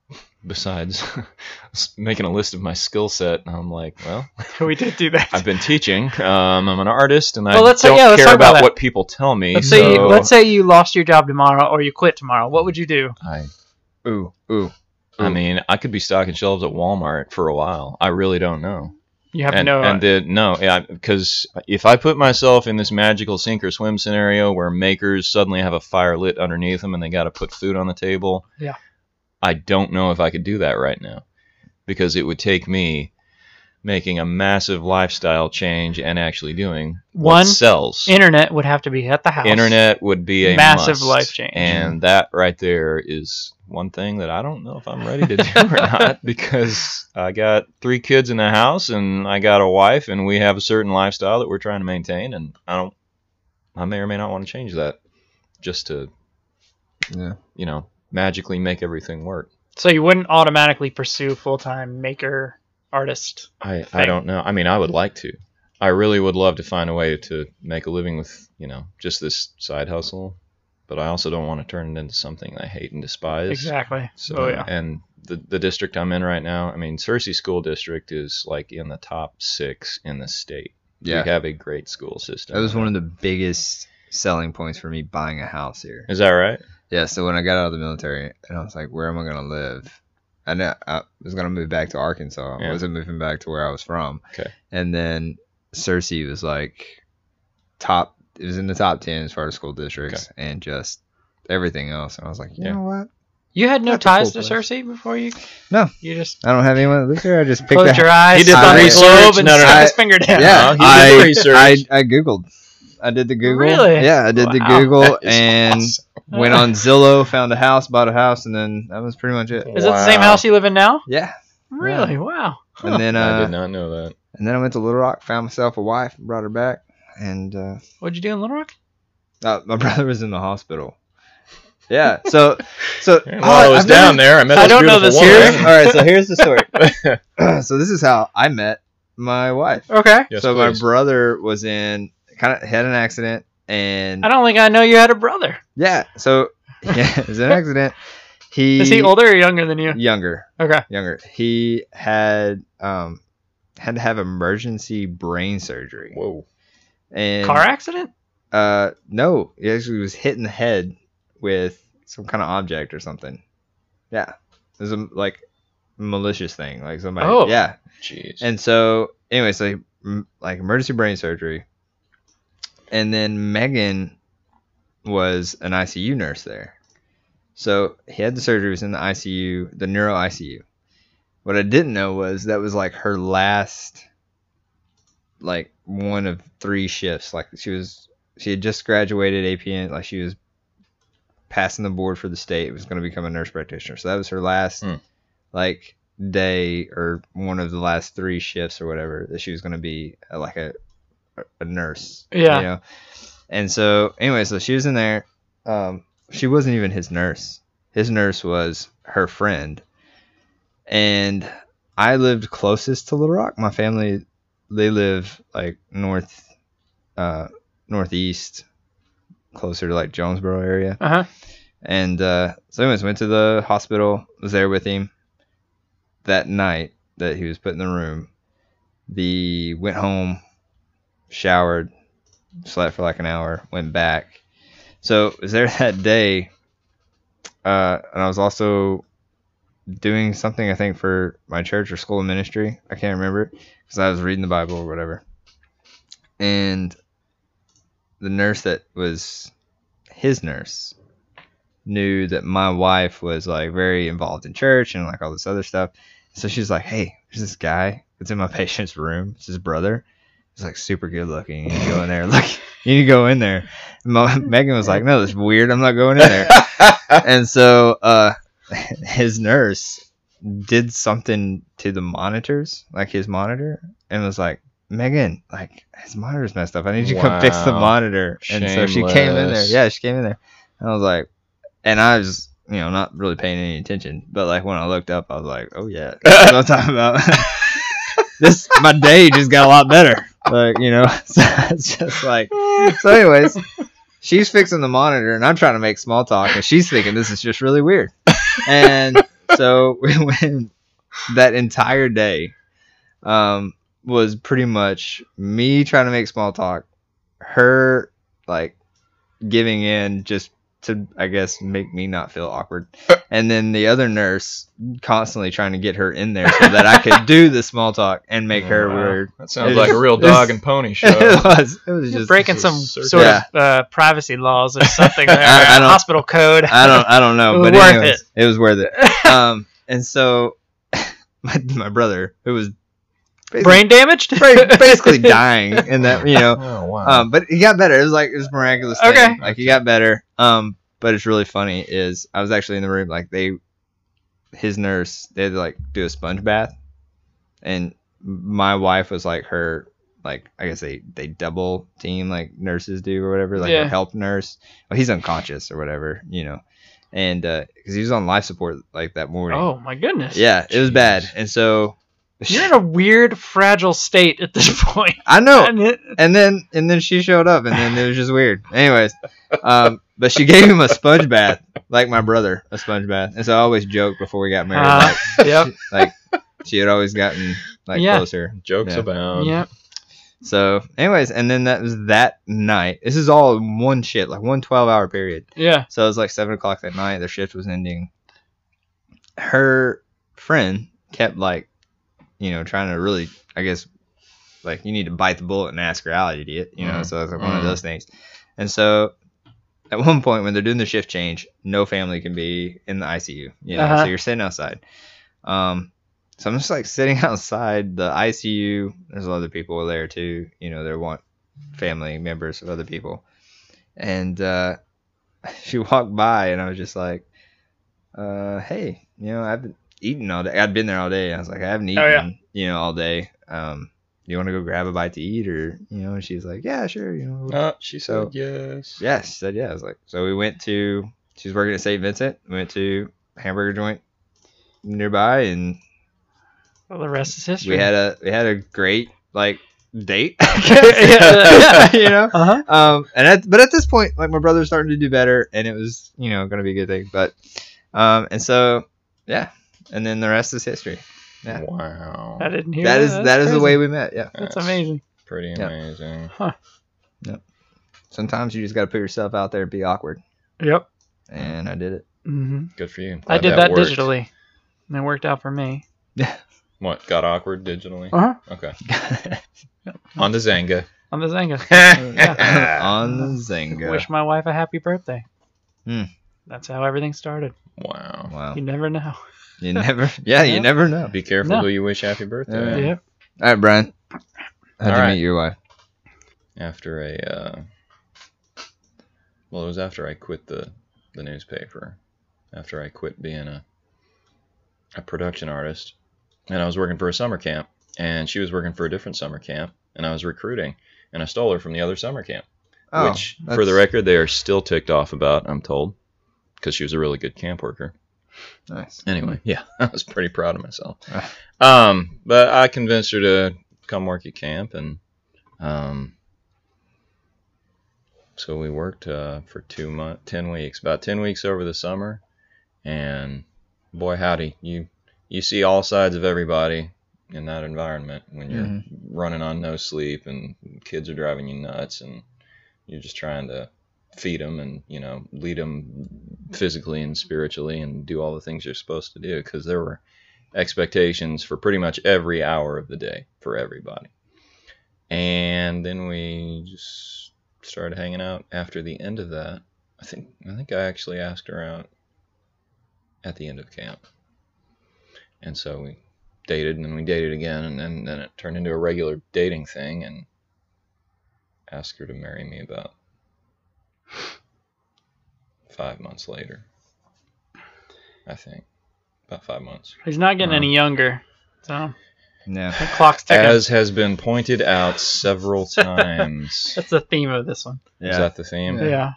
besides making a list of my skill set, I'm like, well, we did do that. I've been teaching. Um, I'm an artist, and Well, I let's say- don't yeah, let's care talk about about that. what people tell me. Let's so say you, let's say you lost your job tomorrow, or you quit tomorrow. What would you do? I, Ooh, ooh. I Ooh. mean, I could be stocking shelves at Walmart for a while. I really don't know. You have and, no. and the, no, yeah, because if I put myself in this magical sink or swim scenario where makers suddenly have a fire lit underneath them and they got to put food on the table, Yeah. I don't know if I could do that right now, because it would take me making a massive lifestyle change and actually doing what One, sells. internet would have to be at the house. Internet would be a Massive must. life change. And that right there is one thing that I don't know if I'm ready to do or not, because I got three kids in the house and I got a wife and we have a certain lifestyle that we're trying to maintain, and I don't I may or may not want to change that just to Yeah. you know, magically make everything work. So you wouldn't automatically pursue full time maker artist. I, I Thing. don't know. I mean, I would like to. I really would love to find a way to make a living with, you know, just this side hustle, but I also don't want to turn it into something I hate and despise. Exactly. So, oh yeah. and the the district I'm in right now, I mean, Searcy School District is like in the top six in the state. Yeah. We have a great school system. That was one of the biggest selling points for me buying a house here. Is that right? Yeah, so when I got out of the military, and I was like, where am I going to live? I know I was going to move back to Arkansas. I Yeah. wasn't moving back to where I was from. Okay. And then Searcy was like top, it was in the top ten as far as school districts and just everything else. And I was like, you Yeah. know what? You had no That's a ties cool to place. Cersei before you. No. You just I don't have anyone that lives here. I just picked closed a your eyes. He did the saw research. globe and No, no, stuck no. his finger down. Yeah, No, he did I, the research. I I googled. I did the Google. Really? Yeah, I did the Wow. Google That is and awesome. went on Zillow, found a house, bought a house, and then that was pretty much it. Is it the same Wow. house you live in now? Yeah. Really? Wow. And then I uh, did not know that. and then I went to Little Rock, found myself a wife, brought her back, and uh, What'd you do in Little Rock? uh, my brother was in the hospital, Yeah. So, so And while I was I've down never- there, I met I this don't know beautiful this. Here's, woman. all right. So here's the story. So this is how I met my wife. Okay. Yes, so please. my brother was in kind of had an accident, and I don't think I know you had a brother. yeah. So yeah, it was an accident. He Is he older or younger than you? Younger, Okay. younger. He had um had to have emergency brain surgery. Whoa. And Car accident? Uh, no, he actually was hit in the head with some kind of object or something. Yeah, it was a like malicious thing, like somebody. Oh. Yeah, Jeez. and so anyway, so m- like emergency brain surgery, and then Megan was an I C U nurse there. So he had the surgery, was in the I C U, the neuro I C U. What I didn't know was that was like her last, like one of three shifts. Like she was, she had just graduated A P N, like she was passing the board for the state, was going to become a nurse practitioner. So that was her last, Hmm. like day or one of the last three shifts or whatever that she was going to be uh, like a a nurse. Yeah. You know? And so anyway, so she was in there. Um, she wasn't even his nurse. His nurse was her friend. And I lived closest to Little Rock. My family, they live like north, uh, northeast, closer to like Jonesboro area. Uh huh. And uh, so anyways, went to the hospital, was there with him that night that he was put in the room. The went home, showered, slept for like an hour, went back. So was there that day, uh, and I was also doing something I think for my church or school of ministry. I can't remember because I was reading the Bible or whatever. And the nurse that was his nurse knew that my wife was like very involved in church and like all this other stuff. So she's like, "Hey, there's this guy. It's in my patient's room. It's his brother. He's like super good looking. You need to go in there. Look, you need to go in there." And my, Megan was like, "No, that's weird. I'm not going in there." And so uh, his nurse did something to the monitors, like his monitor, and was like, "Megan, like his monitor's messed up. I need you to come fix the Wow. monitor." And so she came in there. Shameless. Yeah, she came in there. And I was like, and I was, you know, not really paying any attention. But like when I looked up, I was like, "Oh yeah, that's what I'm talking about." This my day just got a lot better. Like, you know, so it's just like, so anyways, she's fixing the monitor and I'm trying to make small talk and she's thinking this is just really weird. And so we went that entire day um, was pretty much me trying to make small talk, her like giving in just to, I guess, make me not feel awkward. And then the other nurse constantly trying to get her in there so that I could do the small talk and make her Wow. weird. That sounds It like is- a real it's- dog and pony show. It was. It was You're just breaking this some is circus. sort Yeah. of uh, privacy laws or something there. I- I don't- Hospital code. I don't I don't know, It was but worth anyways, it. was worth it. Um, and so my my brother, who was basically, Brain damaged? basically dying, in that, you know, Oh wow. um, but he got better. It was like it was a miraculous. Thing. Okay. Like he got better. Um, but it's really funny is I was actually in the room, like they, his nurse, they had to like do a sponge bath, and my wife was like her. Like, I guess they, they double team like nurses do or whatever, like Yeah. a help nurse. Well, he's unconscious or whatever, you know. And because he was on life support like that morning. Oh, my goodness. Yeah, it was Jeez. bad. And so You're in a weird, fragile state at this point. I know. And it- And then and then she showed up and then it was just weird. Anyways, um, but she gave him a sponge bath, like my brother, a sponge bath. And so I always joke before we got married, Uh, yep. like, like she had always gotten like Yeah. closer. Jokes yeah. abound. Yep. So, anyways, and then that was that night. This is all in one shit, like one twelve hour period. Yeah. So it was like seven o'clock that night. Their shift was ending. Her friend kept like, you know, trying to really, I guess, like you need to bite the bullet and ask her out, idiot. You know, Mm. so it's like one of Mm. those things. And so at one point when they're doing the shift change, no family can be in the I C U. You know, Uh-huh. so you're sitting outside. Um, so I'm just like sitting outside the I C U. There's other people there too. You know, they want family members of other people. And uh, she walked by, and I was just like, uh, "Hey, you know, I've been eating all day. I'd been there all day. I was like, I haven't eaten, Oh, yeah. you know, all day. Um, you want to go grab a bite to eat, or you know?" And she's like, "Yeah, sure." You know, Uh, she So- said yes. yeah, she said yeah. I was like, so we went to she was working at Saint Vincent. We went to a hamburger joint nearby, and Well, the rest is history. we had a we had a great like date. yeah. you know. Uh huh. Um, and at, but at this point, like my brother's starting to do better, and it was you know going to be a good thing. But um, and so yeah, and then the rest is history. Yeah. Wow. I didn't hear That that. is That's that is the crazy. way we met. Yeah. That's amazing. Pretty Yeah. amazing. Sometimes you just got to put yourself out there and be awkward, Yep. and I did it. hmm Good for you. I Glad did that, worked. digitally, and it worked out for me. What, got awkward digitally? Uh huh. Okay. On the Zanga. On the Zanga. On the Zynga. Wish my wife a happy birthday. Hmm. That's how everything started. Wow. Wow. You never know. You never. Yeah, you Yeah. never know. Be careful No. who you wish happy birthday. Yeah. Yep. All right, Brian. How'd All you right. meet your wife? After a, uh, well, it was after I quit the, the newspaper. After I quit being a, a production artist. And I was working for a summer camp. And she was working for a different summer camp. And I was recruiting. And I stole her from the other summer camp. Oh, which, for that's the record, they are still ticked off about, I'm told. Because she was a really good camp worker. Nice. Anyway, yeah, I was pretty proud of myself. Ah. Um, but I convinced her to come work at camp, and um, so we worked uh, for two months, ten weeks, about ten weeks over the summer, and boy howdy, you you see all sides of everybody in that environment when you're Mhm. running on no sleep, and kids are driving you nuts, and you're just trying to feed them and, you know, lead them physically and spiritually and do all the things you're supposed to do, because there were expectations for pretty much every hour of the day for everybody. And then we just started hanging out after the end of that. I think I think I actually asked her out at the end of camp. And so we dated, and then we dated again, and then, then it turned into a regular dating thing, and asked her to marry me about five months later. I think. About five months. He's not getting Wow. any younger. So No. the clock's ticking. As has been pointed out several times. That's the theme of this one. Is Yeah. that the theme? Yeah. Yeah.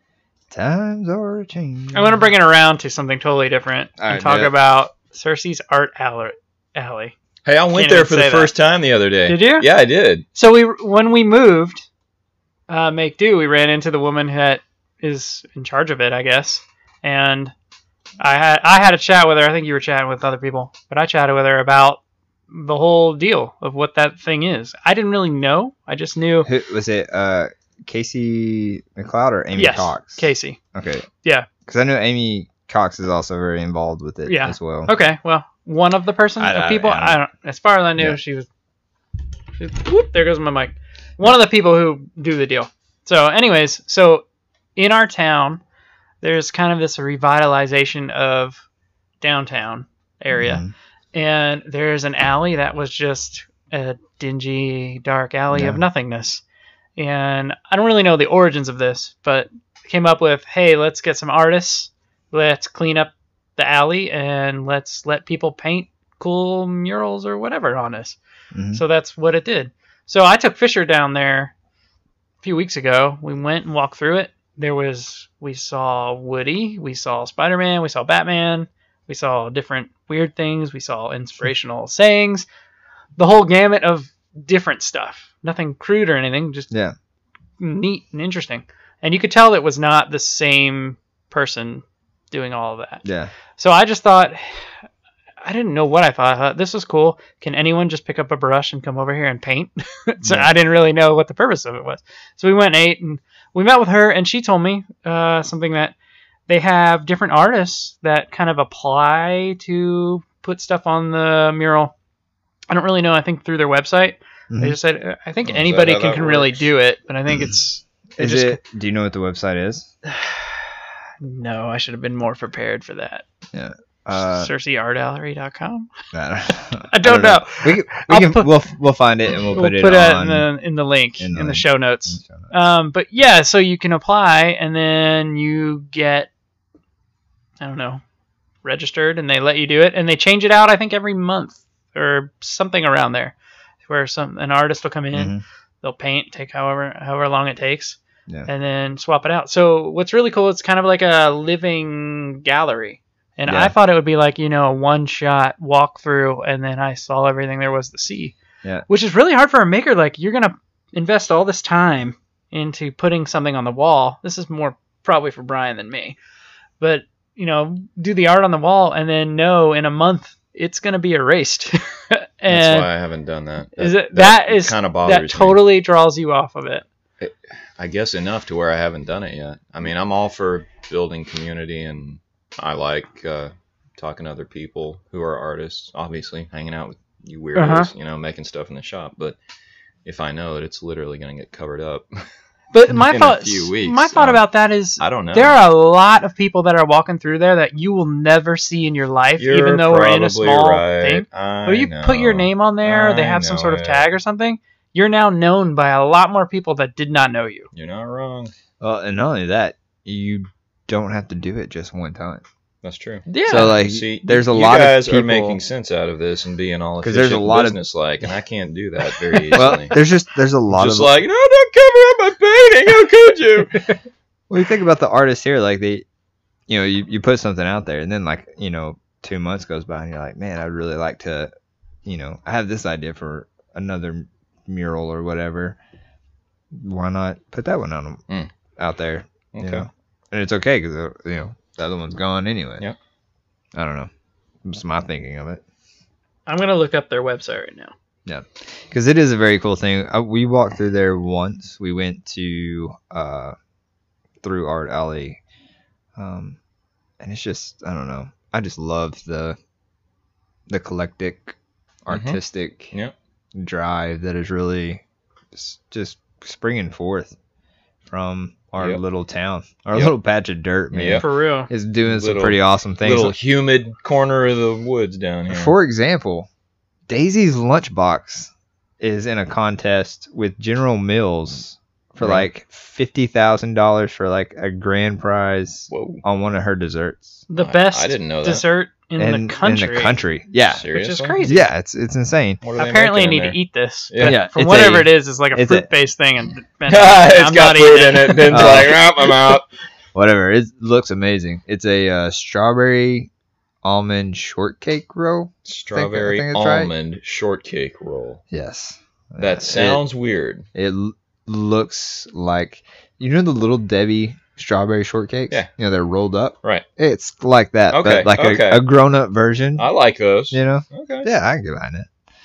Times are changing. I want to bring it around to something totally different All and right, talk do it. about Cersei's Art Alley. alley. Hey, I went Can't there even for the say first time the other day. Did you? Yeah, I did. So we, when we moved, uh, Make Do, we ran into the woman that is in charge of it, I guess, and I had I had a chat with her. I think you were chatting with other people, but I chatted with her about the whole deal of what that thing is. I didn't really know. I just knew. Who, was it uh, Casey McLeod or Amy yes, Cox? Casey. Okay. Yeah. Because I know Amy Cox is also very involved with it Yeah. as well. Okay, well, one of the person I- of I- people. I I don't, as far as I knew, Yeah. she was. She, whoop, there goes my mic. One of the people who do the deal. So, anyways, so in our town, there's kind of this revitalization of downtown area, Mhm. and there's an alley that was just a dingy, dark alley Yeah. of nothingness. And I don't really know the origins of this, but came up with, hey, let's get some artists, let's clean up the alley, and let's let people paint cool murals or whatever on us. Mhm. So that's what it did. So I took Fisher down there a few weeks ago. We went and walked through it. There was, we saw Woody, we saw Spider-Man, we saw Batman, we saw different weird things, we saw inspirational sayings, the whole gamut of different stuff. Nothing crude or anything, just Yeah. neat and interesting. And you could tell it was not the same person doing all of that. Yeah. So I just thought, I didn't know what I thought. I thought, this was cool. Can anyone just pick up a brush and come over here and paint? So Yeah. I didn't really know what the purpose of it was. So we went and ate, and we met with her, and she told me uh, something that they have different artists that kind of apply to put stuff on the mural. I don't really know. I think through their website. Mhm. They just said, uh, I think Oh, is that anybody how can, that can really works? do it, but I think it's... they Is just- it? Do you know what the website is? No, I should have been more prepared for that. Yeah. Uh, Cersei Art Gallery dot com. I don't, I don't know. We can, we I'll can put- we'll we'll find it and we'll, We'll put it put on. in the in the link in in the the, link. show notes. Um, but yeah, so you can apply, and then you get, I don't know, registered, and they let you do it, and they change it out. I think every month or something around there, where some an artist will come in, Mhm. they'll paint, take however however long it takes, Yeah. and then swap it out. So what's really cool, it's kind of like a living gallery. And Yeah. I thought it would be like, you know, a one-shot walkthrough, and then I saw everything there was to see. Yeah. Which is really hard for a maker. Like, you're going to invest all this time into putting something on the wall. This is more probably for Brian than me. But, you know, do the art on the wall and then know in a month it's going to be erased. That's and why I haven't done that. is it, that is kind of bothers that totally draws you off of it. me. I guess enough to where I haven't done it yet. I mean, I'm all for building community, and I like uh, talking to other people who are artists. Obviously, hanging out with you weirdos, Uh-huh. you know, making stuff in the shop. But if I know that it's literally going to get covered up, But my in a thought, few weeks, my thought um, about that is, I don't know. there are a lot of people that are walking through there that you will never see in your life, You're even though we're in a probably small right. thing. I But you put your know. name on there, they I have some know sort of it. tag or something. You're now known by a lot more people that did not know you. You're not wrong. Well, and not only that, you don't have to do it just one time. That's true. Yeah. So like, See, there's a you lot guys of people. are making sense out of this and being all 'Cause efficient there's a lot of- business like, and I can't do that very easily. well, there's just there's a lot Just of like, no, don't cover up my painting. How could you? Well, you think about the artists here, like they, you know, you, you put something out there, and then like you know, two months goes by, and you're like, man, I'd really like to, you know, I have this idea for another mural or whatever. Why not put that one on Mm. out there? You Okay. know? And it's okay because you know the other one's gone anyway. Yep. I don't know. It's my thinking of it. I'm going to look up their website right now. Yeah, because it is a very cool thing. Uh, we walked through there once. We went to uh, through Art Alley, um, and it's just I don't know. I just love the the eclectic, artistic Yep. drive that is really s- just springing forth from our Yep. little town, our Yep. little patch of dirt, man. Yep. For real. Is doing some Little- pretty awesome things. Little humid corner of the woods down here. For example, Daisy's Lunchbox is in a contest with General Mills for Right. like fifty thousand dollars for like a grand prize Whoa. on one of her desserts. The I- best I didn't know that. dessert in, in, the country. In the country. Yeah. Seriously? Which is crazy. Yeah, it's it's insane. What are they Apparently I making need in to eat this. Yeah. but Yeah, from it's whatever a- it is, it's like a it's a- fruit-based thing. And, and there? It's I'm got not fruit eating in it. Then it's Oh. like, oh, I'm out. Whatever. It looks amazing. It's a uh, strawberry almond shortcake roll. Strawberry think it's right. almond shortcake roll. Yes. That Uh, sounds weird. It, it l- looks like you know the little Debbie strawberry shortcakes. Yeah. You know they're rolled up. Right. It's like that, Okay, but like okay. a, a grown-up version. I like those. You know. Okay. Yeah, I can get behind it.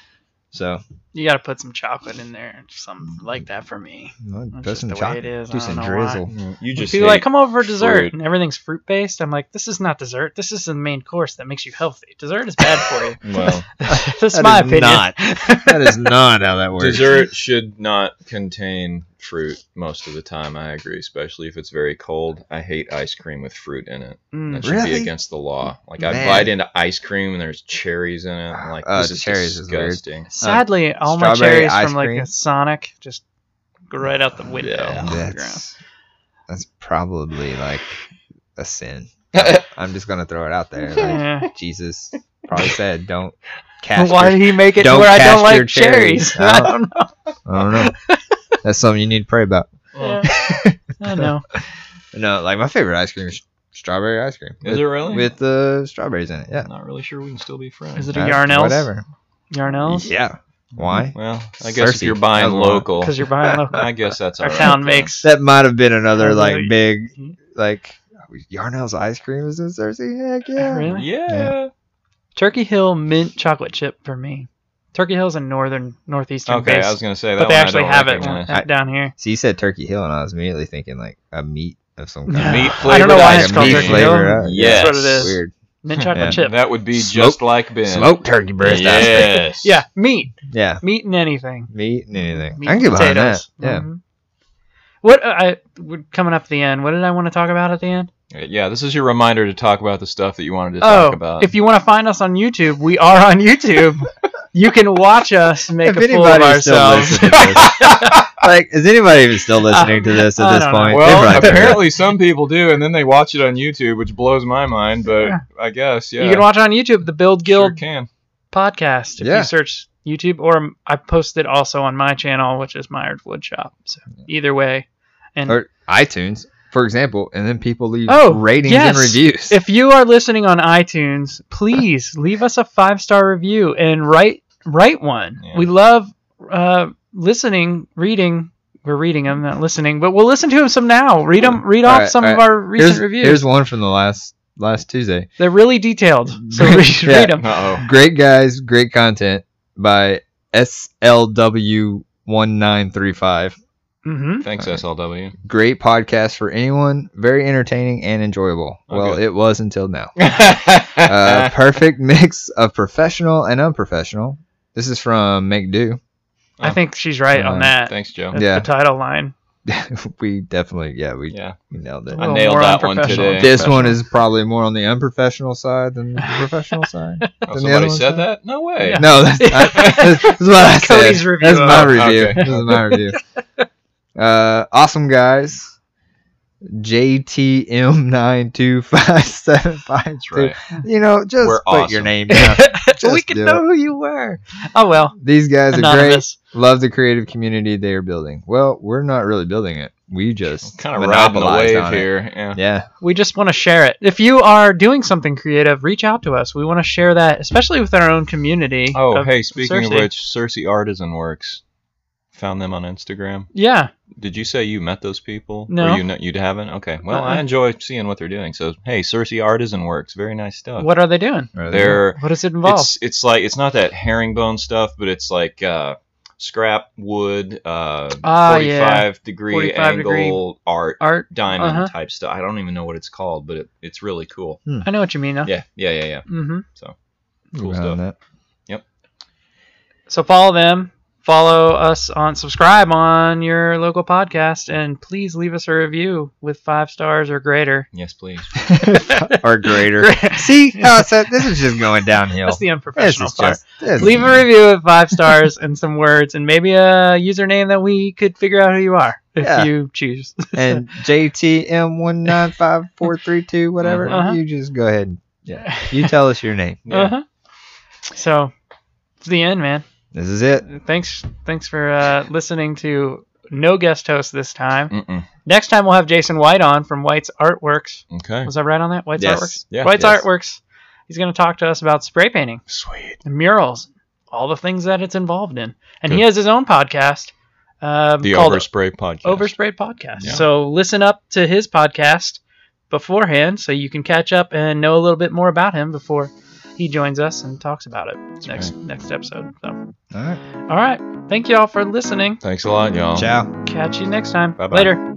So you got to put some chocolate in there. Something like that for me. well, That's put just some the way chocolate, it is. do I some don't know drizzle. Mm, You just People are like, hate- come over for dessert, fruit. and everything's fruit based. I'm like, this is not dessert. This is the main course that makes you healthy. Dessert is bad for you. Well, That's That my is opinion. not. That is not how that works. dessert should not contain fruit most of the time. I agree, especially if it's very cold. I hate ice cream with fruit in it. Mm. That should Really? be against the law. Like I Man. bite into ice cream and there's cherries in it. I'm like, Uh, this the is cherries is weird. disgusting. Sadly, all my strawberry cherries ice from like cream? a Sonic just go right out the window. Yeah. on the ground. That's that's probably like a sin. I'm just gonna throw it out there. Like, Yeah. Jesus probably said, "Don't cast." Why your, did he make it don't where I cast don't your like cherries? cherries. I don't know. I don't know. That's something you need to pray about. Yeah. I know. No, like my favorite ice cream is strawberry ice cream. Is with, it really? with the strawberries in it? Yeah. I'm not really sure we can still be friends. Is it a Uh, Yarnell's? Whatever. Yarnell's? Yeah. Why? Well, I guess if Cersei. you're buying That was one. local, Because you're buying local. I guess that's Our all right. town makes. That might have been another Uh, like y- big like Yarnell's ice cream is in Cersei. Heck yeah. Really? Yeah. Turkey Hill mint chocolate chip for me. Turkey Hill's in northern, northeastern Okay, base, I was gonna say that. but they one I actually don't have recognize. it uh, down here. So you said Turkey Hill, and I was immediately thinking like a meat of some kind. Meat I don't know flavored why ice it's called cream. Turkey flavor, Hill. uh, Yes. That's what it is. Weird. Mint chocolate Yeah. chip. That would be Smoke- just like Ben. Smoked turkey breast. ice cream. Yes. Yeah, meat. Yeah. Meat and anything. Meat and anything. Meat I can get and behind that. potatoes. Yeah. Mhm. What uh, I we're coming up to the end. What did I want to talk about at the end? Yeah, this is your reminder to talk about the stuff that you wanted to Oh, talk about. if you want to find us on YouTube, we are on YouTube. You can watch us make If a fool of anybody is still ourselves. listening to this, like, is anybody even still listening to this at I this don't know. point? well, They probably- apparently some people do, and then they watch it on YouTube, which blows my mind. But Yeah. I guess, yeah, You can watch it on YouTube, the Build sure Guild can. podcast. If Yeah. you search YouTube, or I posted also on my channel, which is Myers Wood Shop. So either way, And or iTunes, for example, and then people leave Oh, ratings yes. and reviews. if you are listening on iTunes, please leave us a five star review and write write one. Yeah. We love uh, listening, reading. We're reading them, not listening, but we'll listen to them some now. Read them. Read All off right, some all of right. our recent here's, reviews. here's one from the last last Tuesday. They're really detailed, so read, Yeah. read them. Uh oh. Great guys, great content by S L W one nine three five. Mm-hmm. Thanks, S L W. Great podcast for anyone. Very entertaining and enjoyable. Oh, well, good. it was until now. Uh, perfect mix of professional and unprofessional. This is from Make Do. I think she's right Uh, on that. Thanks, Joe. That's Yeah. the title line. we definitely, yeah, we, Yeah. we nailed it. A I little nailed more that one unprofessional. today. This one is probably more on the unprofessional side than the professional side. Oh, than the other somebody one said said? that? No way. Yeah. No, that's, I, that's, that's what I said. Cody's review That's of my it. review. Okay. This is my review. Uh, awesome guys. J T M nine two five seven five That's two. right. You know, just We're put your awesome. name down. So we Just can do know it. who you were. Oh well. These guys are great. Anonymous. Love the creative community they are building. Well, we're not really building it. We just Kind of riding the monopolized wave on it. here. Yeah. Yeah. We just want to share it. If you are doing something creative, reach out to us. We want to share that, especially with our own community. Oh, of hey, speaking Cersei. of which, Cersei Artisan Works. Found them on Instagram. Yeah. Did you say you met those people? No. Or you know, you haven't? Okay. Well, Uh-uh. I enjoy seeing what they're doing. So, hey, Cersei Artisan Works. Very nice stuff. What are they doing? Right. They're What does it involve? it's it's like it's not that herringbone stuff, but it's like uh, scrap wood, uh, Ah, forty-five degree forty-five angle degree art, Art. diamond Uh-huh. type stuff. I don't even know what it's called, but it, it's really cool. I know what you mean. Now. Yeah, yeah, yeah, yeah. Mm-hmm. Cool Around stuff. that. So follow them. Follow us on subscribe on your local podcast, and please leave us a review with five stars or greater. Yes, please. Or greater. See, how it's at- this is just going downhill. That's the This unprofessional is part. just this Leave a review with five stars and some words, and maybe a username that we could figure out who you are if Yeah. you choose. and J T M one nine five four three two, whatever. Uh-huh. You just go ahead. Yeah. You tell us your name. Yeah. Uh-huh. So it's the end, man. This is it. Thanks, thanks for uh, listening to no guest host this time. Mm-mm. Next time we'll have Jason White on from White's Artworks. Okay. Was I right on that? White's Yes. Artworks. Yeah. White's Yes. Artworks. He's going to talk to us about spray painting, Sweet. and murals, all the things that it's involved in, and he Good. has his own podcast. Um, The called Overspray podcast. Oversprayed Podcast. Yeah. So listen up to his podcast beforehand, so you can catch up and know a little bit more about him before he joins us and talks about it next right. next episode. So, All right. all right, thank you all for listening. Thanks a lot, y'all. Ciao. Catch you next time. Bye-bye. Later.